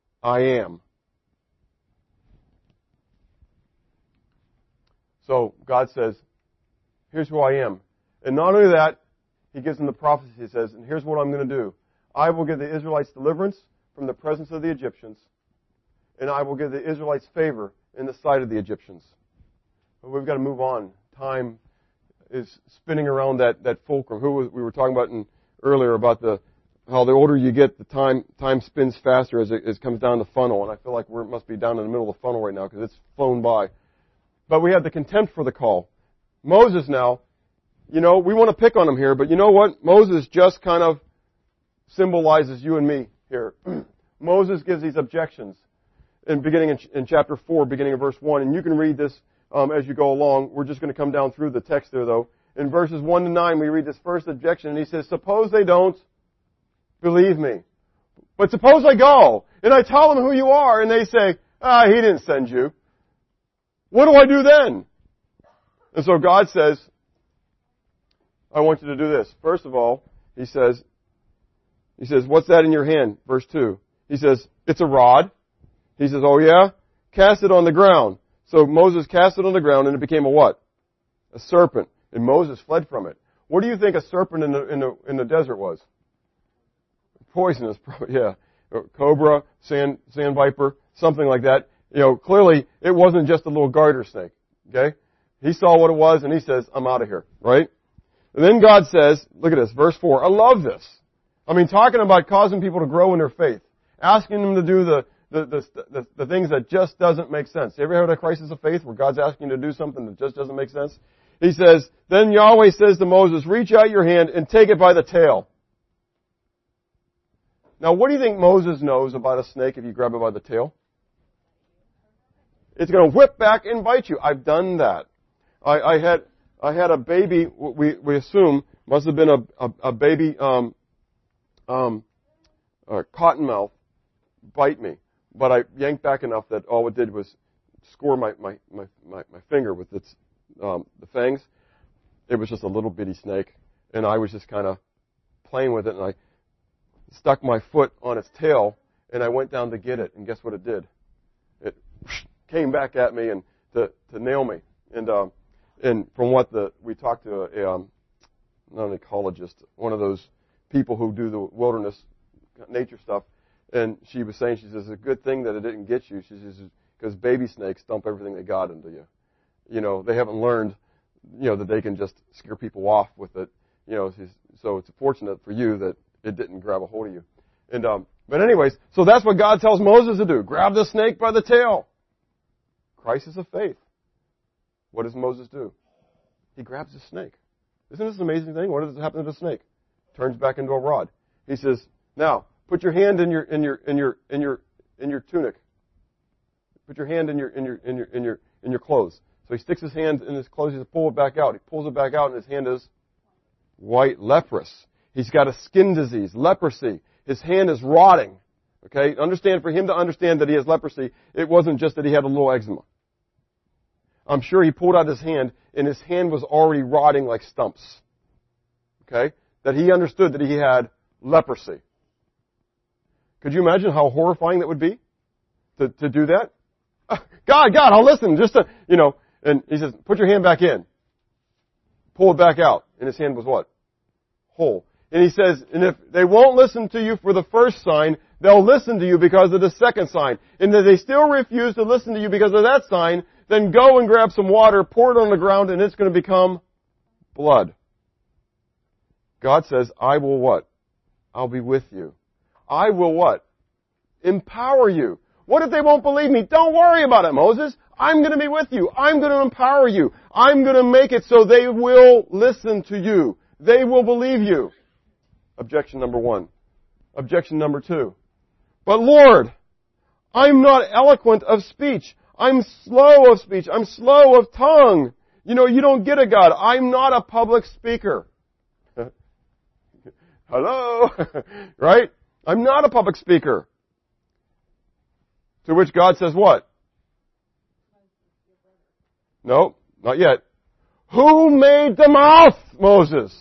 So God says, here's who I am. And not only that, He gives them the prophecy. He says, and here's what I'm going to do. I will give the Israelites deliverance from the presence of the Egyptians, and I will give the Israelites favor in the sight of the Egyptians. But we've got to move on. Time is spinning around that fulcrum. We were talking about earlier about the how the older you get, the time spins faster as it comes down the funnel. And I feel like we must be down in the middle of the funnel right now because it's flown by. But we have the contempt for the call. Moses now, we want to pick on him here, but you know what? Moses just kind of symbolizes you and me here. Moses gives these objections beginning in chapter 4, beginning of verse 1. And you can read this as you go along. We're just going to come down through the text there, though. In verses 1 to 9, we read this first objection, and he says, suppose they don't believe me. But suppose I go, and I tell them who you are, and they say, he didn't send you. What do I do then? And so God says, I want you to do this. First of all, he says, what's that in your hand? Verse 2. He says, it's a rod. He says, oh yeah? Cast it on the ground. So Moses cast it on the ground, and it became a what? A serpent. And Moses fled from it. What do you think a serpent in the desert was? Poisonous, yeah. Cobra, sand viper, something like that. Clearly it wasn't just a little garter snake. Okay? He saw what it was, and he says, I'm out of here. Right? And then God says, look at this, verse 4. I love this. I mean, talking about causing people to grow in their faith. Asking them to do the things that just doesn't make sense. You ever had a crisis of faith where God's asking you to do something that just doesn't make sense? He says, then Yahweh says to Moses, reach out your hand and take it by the tail. Now, what do you think Moses knows about a snake if you grab it by the tail? It's going to whip back and bite you. I've done that. I had a baby, we assume, must have been a baby cottonmouth bite me. But I yanked back enough that all it did was score my finger with its the fangs. It was just a little bitty snake, and I was just kind of playing with it, and I stuck my foot on its tail, and I went down to get it, and guess what it did? It came back at me and to nail me. And from what we talked to not an ecologist, one of those people who do the wilderness nature stuff, and she was saying, she says, it's a good thing that it didn't get you. She says, because baby snakes dump everything they got into you. They haven't learned, that they can just scare people off with it. So it's fortunate for you that it didn't grab a hold of you. And, but anyways, so that's what God tells Moses to do. Grab the snake by the tail. Crisis of faith. What does Moses do? He grabs the snake. Isn't this an amazing thing? What does happen to the snake? Turns back into a rod. He says, now, put your hand in your tunic. Put your hand in your clothes. So he sticks his hand in his clothes. He says, pull it back out. He pulls it back out, and his hand is white, leprous. He's got a skin disease, leprosy. His hand is rotting. Okay? For him to understand that he has leprosy, it wasn't just that he had a little eczema. I'm sure he pulled out his hand, and his hand was already rotting like stumps. Okay? That he understood that he had leprosy. Could you imagine how horrifying that would be? To do that? God, I'll listen. And he says, put your hand back in. Pull it back out. And his hand was what? Whole. And he says, and if they won't listen to you for the first sign, they'll listen to you because of the second sign. And if they still refuse to listen to you because of that sign, then go and grab some water, pour it on the ground, and it's going to become blood. God says, I will what? I'll be with you. I will what? Empower you. What if they won't believe me? Don't worry about it, Moses. I'm going to be with you. I'm going to empower you. I'm going to make it so they will listen to you. They will believe you. Objection number 1. Objection number 2. But Lord, I'm not eloquent of speech. I'm slow of speech. I'm slow of tongue. You don't get it, God. I'm not a public speaker. Hello? Right? I'm not a public speaker. To which God says what? No, not yet. Who made the mouth, Moses?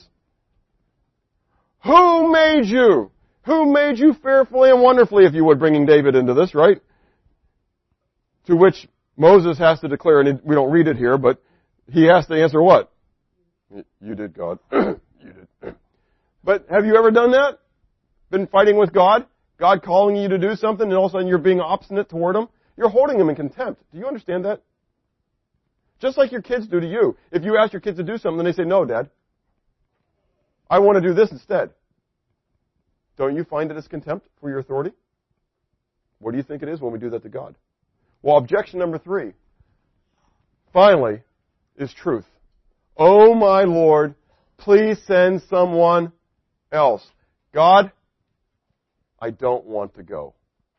Who made you? Who made you fearfully and wonderfully, if you would, bringing David into this, right? To which Moses has to declare, and we don't read it here, but he has to answer what? You did, God. You did. But have you ever done that? Been fighting with God? God calling you to do something, and all of a sudden you're being obstinate toward Him? You're holding Him in contempt. Do you understand that? Just like your kids do to you. If you ask your kids to do something, and they say, no, Dad. I want to do this instead. Don't you find it as contempt for your authority? What do you think it is when we do that to God? Well, objection number 3, finally, is truth. Oh, my Lord, please send someone else. God, I don't want to go.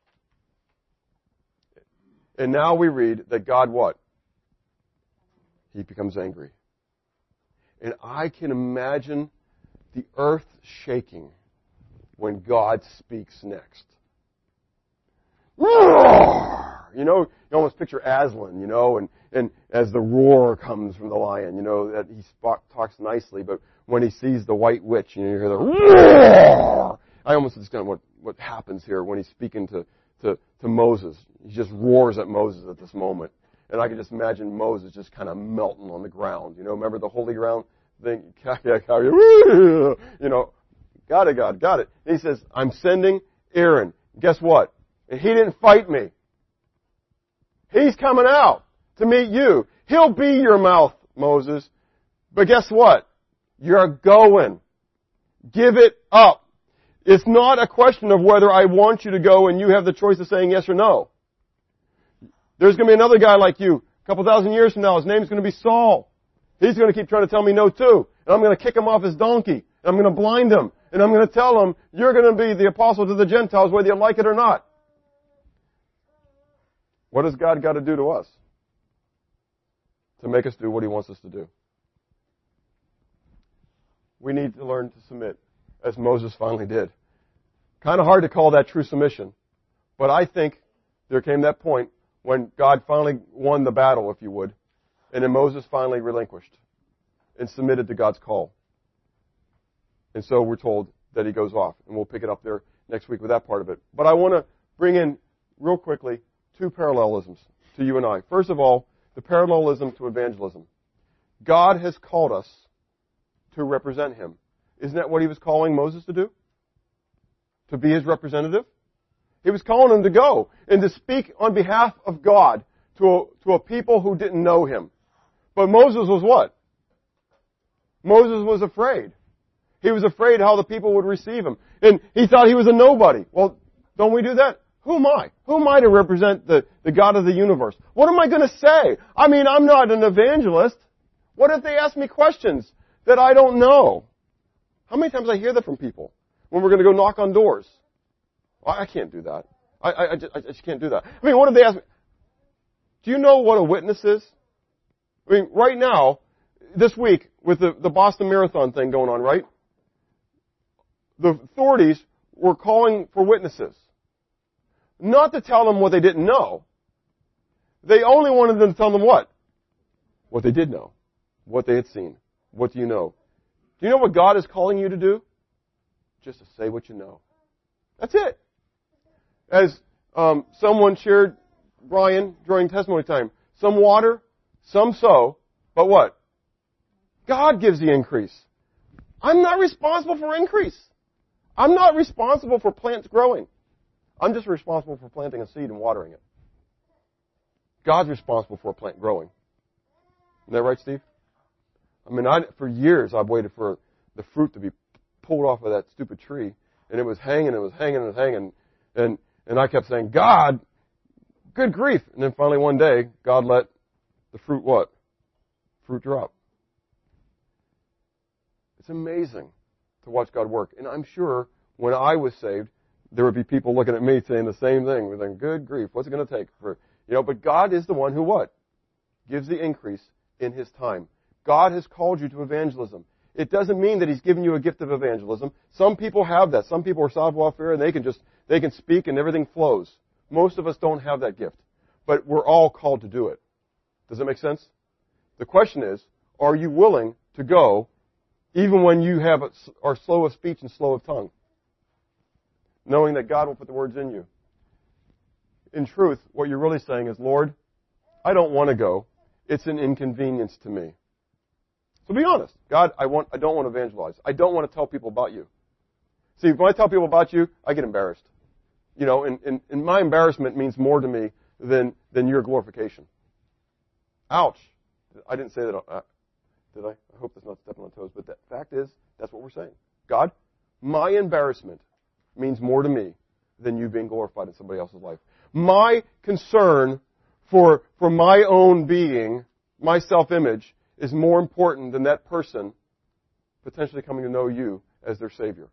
And now we read that God what? He becomes angry. And I can imagine the earth shaking when God speaks next. You know, you almost picture Aslan, you know, and as the roar comes from the lion, you know, that he talks nicely, but when he sees the white witch, you know, you hear the roar. I almost understand what happens here when he's speaking to Moses. He just roars at Moses at this moment. And I can just imagine Moses just kind of melting on the ground. You know, remember the holy ground thing? You know, got it. And he says, I'm sending Aaron. Guess what? And he didn't fight me. He's coming out to meet you. He'll be your mouth, Moses. But guess what? You're going. Give it up. It's not a question of whether I want you to go and you have the choice of saying yes or no. There's going to be another guy like you a couple thousand years from now. His name's going to be Saul. He's going to keep trying to tell me no too. And I'm going to kick him off his donkey. And I'm going to blind him. And I'm going to tell him, you're going to be the apostle to the Gentiles whether you like it or not. What has God got to do to us to make us do what He wants us to do? We need to learn to submit, as Moses finally did. Kind of hard to call that true submission, but I think there came that point when God finally won the battle, if you would, and then Moses finally relinquished and submitted to God's call. And so we're told that he goes off, and we'll pick it up there next week with that part of it. But I want to bring in, real quickly, 2 parallelisms to you and I. First of all, the parallelism to evangelism. God has called us to represent Him. Isn't that what He was calling Moses to do? To be His representative? He was calling him to go and to speak on behalf of God to a people who didn't know Him. But Moses was what? Moses was afraid. He was afraid how the people would receive him. And he thought he was a nobody. Well, don't we do that? Who am I? Who am I to represent the God of the universe? What am I going to say? I mean, I'm not an evangelist. What if they ask me questions that I don't know? How many times I hear that from people when we're going to go knock on doors? I can't do that. I just can't do that. I mean, what if they ask me, do you know what a witness is? I mean, right now, this week, with the Boston Marathon thing going on, right? The authorities were calling for witnesses. Not to tell them what they didn't know. They only wanted them to tell them what? What they did know. What they had seen. What do you know? Do you know what God is calling you to do? Just to say what you know. That's it. As someone shared, Brian, during testimony time, some water, some sow, but what? God gives the increase. I'm not responsible for increase. I'm not responsible for plants growing. I'm just responsible for planting a seed and watering it. God's responsible for a plant growing. Isn't that right, Steve? I mean, for years I've waited for the fruit to be pulled off of that stupid tree, and it was hanging, and I kept saying, God, good grief. And then finally one day, God let the fruit what? Fruit drop. It's amazing to watch God work. And I'm sure when I was saved, there would be people looking at me saying the same thing. We're thinking, good grief, what's it going to take for, but God is the one who what? Gives the increase in His time. God has called you to evangelism. It doesn't mean that He's given you a gift of evangelism. Some people have that. Some people are savoir-faire and they can speak and everything flows. Most of us don't have that gift. But we're all called to do it. Does that make sense? The question is, are you willing to go even when you are slow of speech and slow of tongue? Knowing that God will put the words in you. In truth, what you're really saying is, Lord, I don't want to go. It's an inconvenience to me. So be honest. God, I don't want to evangelize. I don't want to tell people about you. See, when I tell people about you, I get embarrassed. And my embarrassment means more to me than your glorification. Ouch. I didn't say that. Did I? I hope that's not stepping on toes. But the fact is, that's what we're saying. God, my embarrassment means more to me than you being glorified in somebody else's life. My concern for my own being, my self-image, is more important than that person potentially coming to know you as their Savior.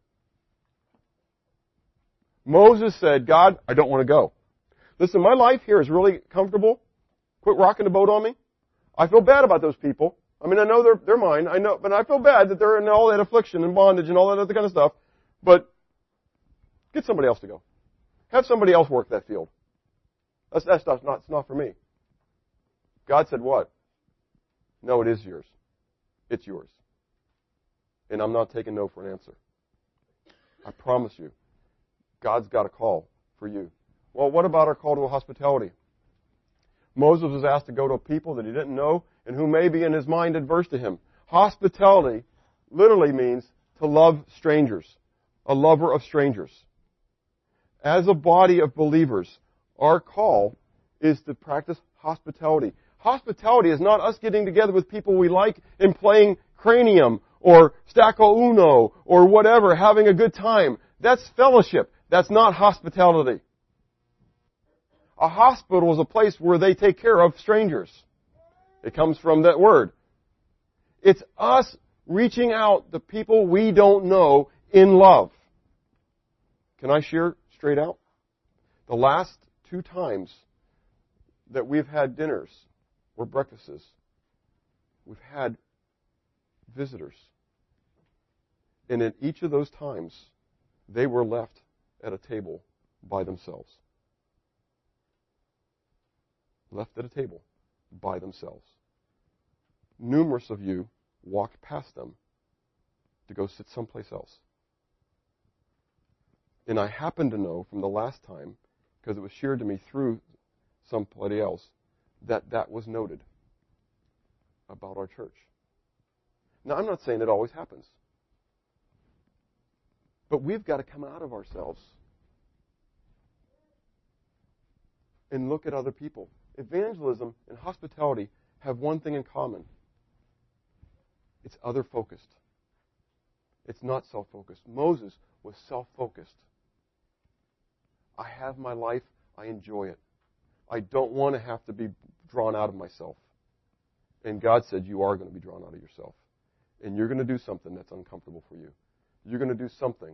Moses said, God, I don't want to go. Listen, my life here is really comfortable. Quit rocking the boat on me. I feel bad about those people. I mean, I know they're mine. I know, but I feel bad that they're in all that affliction and bondage and all that other kind of stuff. But get somebody else to go. Have somebody else work that field. That stuff's not, it's not for me. God said what? No, it is yours. It's yours. And I'm not taking no for an answer. I promise you, God's got a call for you. Well, what about our call to hospitality? Moses was asked to go to a people that he didn't know and who may be in his mind adverse to him. Hospitality literally means to love strangers, a lover of strangers. As a body of believers, our call is to practice hospitality. Hospitality is not us getting together with people we like and playing Cranium or Stacco Uno or whatever, having a good time. That's fellowship. That's not hospitality. A hospital is a place where they take care of strangers. It comes from that word. It's us reaching out to people we don't know in love. Can I share straight out? The last 2 times that we've had dinners or breakfasts, we've had visitors. And in each of those times, they were left at a table by themselves. Left at a table by themselves. Numerous of you walked past them to go sit someplace else. And I happen to know from the last time, because it was shared to me through somebody else, that was noted about our church. Now, I'm not saying it always happens. But we've got to come out of ourselves and look at other people. Evangelism and hospitality have one thing in common. It's other-focused. It's not self-focused. Moses was self-focused. I have my life. I enjoy it. I don't want to have to be drawn out of myself. And God said, you are going to be drawn out of yourself. And you're going to do something that's uncomfortable for you. You're going to do something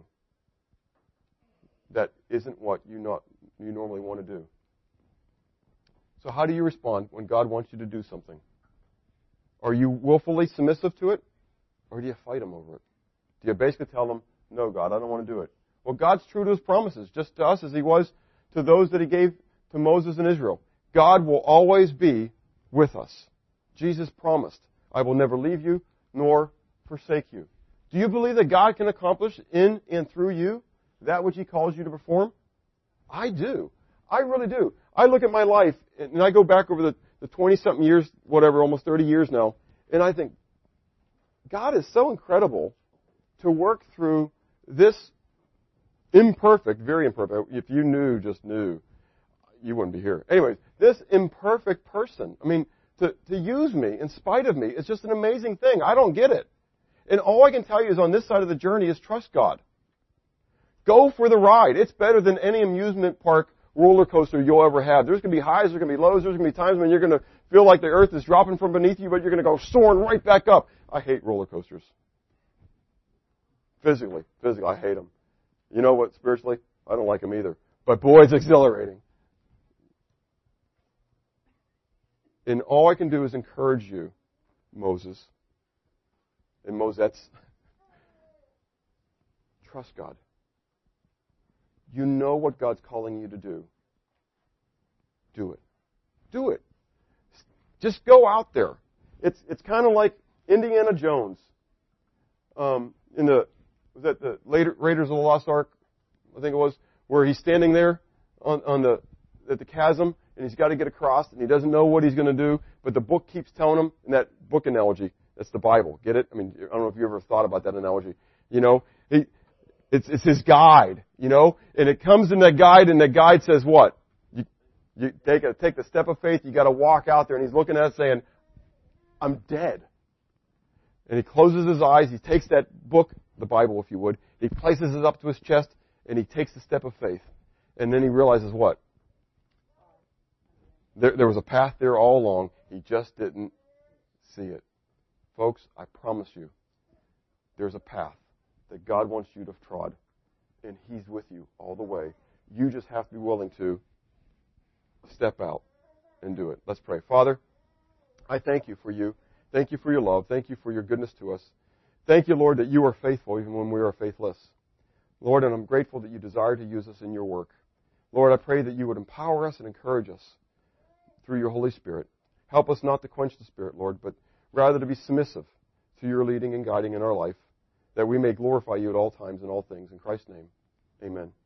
that isn't what you normally want to do. So how do you respond when God wants you to do something? Are you willfully submissive to it? Or do you fight Him over it? Do you basically tell Him, no, God, I don't want to do it? Well, God's true to His promises, just to us as He was to those that He gave to Moses and Israel. God will always be with us. Jesus promised, I will never leave you nor forsake you. Do you believe that God can accomplish in and through you that which He calls you to perform? I do. I really do. I look at my life, and I go back over the 20-something years, whatever, almost 30 years now, and I think, God is so incredible to work through this imperfect, very imperfect, if you just knew, you wouldn't be here. Anyways, this imperfect person, I mean, to use me in spite of me, it's just an amazing thing. I don't get it. And all I can tell you is on this side of the journey is trust God. Go for the ride. It's better than any amusement park roller coaster you'll ever have. There's going to be highs, there's going to be lows, there's going to be times when you're going to feel like the earth is dropping from beneath you, but you're going to go soaring right back up. I hate roller coasters. Physically, I hate them. You know what, spiritually? I don't like them either. But boy, it's exhilarating. And all I can do is encourage you, Moses, and Mosettes, trust God. You know what God's calling you to do. Do it. Do it. Just go out there. It's kind of like Indiana Jones. Was that the Raiders of the Lost Ark? I think it was, where he's standing there at the chasm, and he's got to get across, and he doesn't know what he's going to do, but the book keeps telling him, and that book analogy, that's the Bible. Get it? I mean, I don't know if you ever thought about that analogy. You know, it's his guide, you know, and it comes in that guide, and the guide says what? You take the step of faith, you got to walk out there, and he's looking at it saying, I'm dead. And he closes his eyes, he takes that book, the Bible if you would, he places it up to his chest, and he takes the step of faith. And then he realizes what? There was a path there all along. He just didn't see it. Folks, I promise you, there's a path that God wants you to have trod, and he's with you all the way. You just have to be willing to step out and do it. Let's pray. Father, I thank you for you. Thank you for your love. Thank you for your goodness to us. Thank you, Lord, that you are faithful even when we are faithless. Lord, and I'm grateful that you desire to use us in your work. Lord, I pray that you would empower us and encourage us through your Holy Spirit. Help us not to quench the Spirit, Lord, but rather to be submissive to your leading and guiding in our life, that we may glorify you at all times and all things. In Christ's name, amen.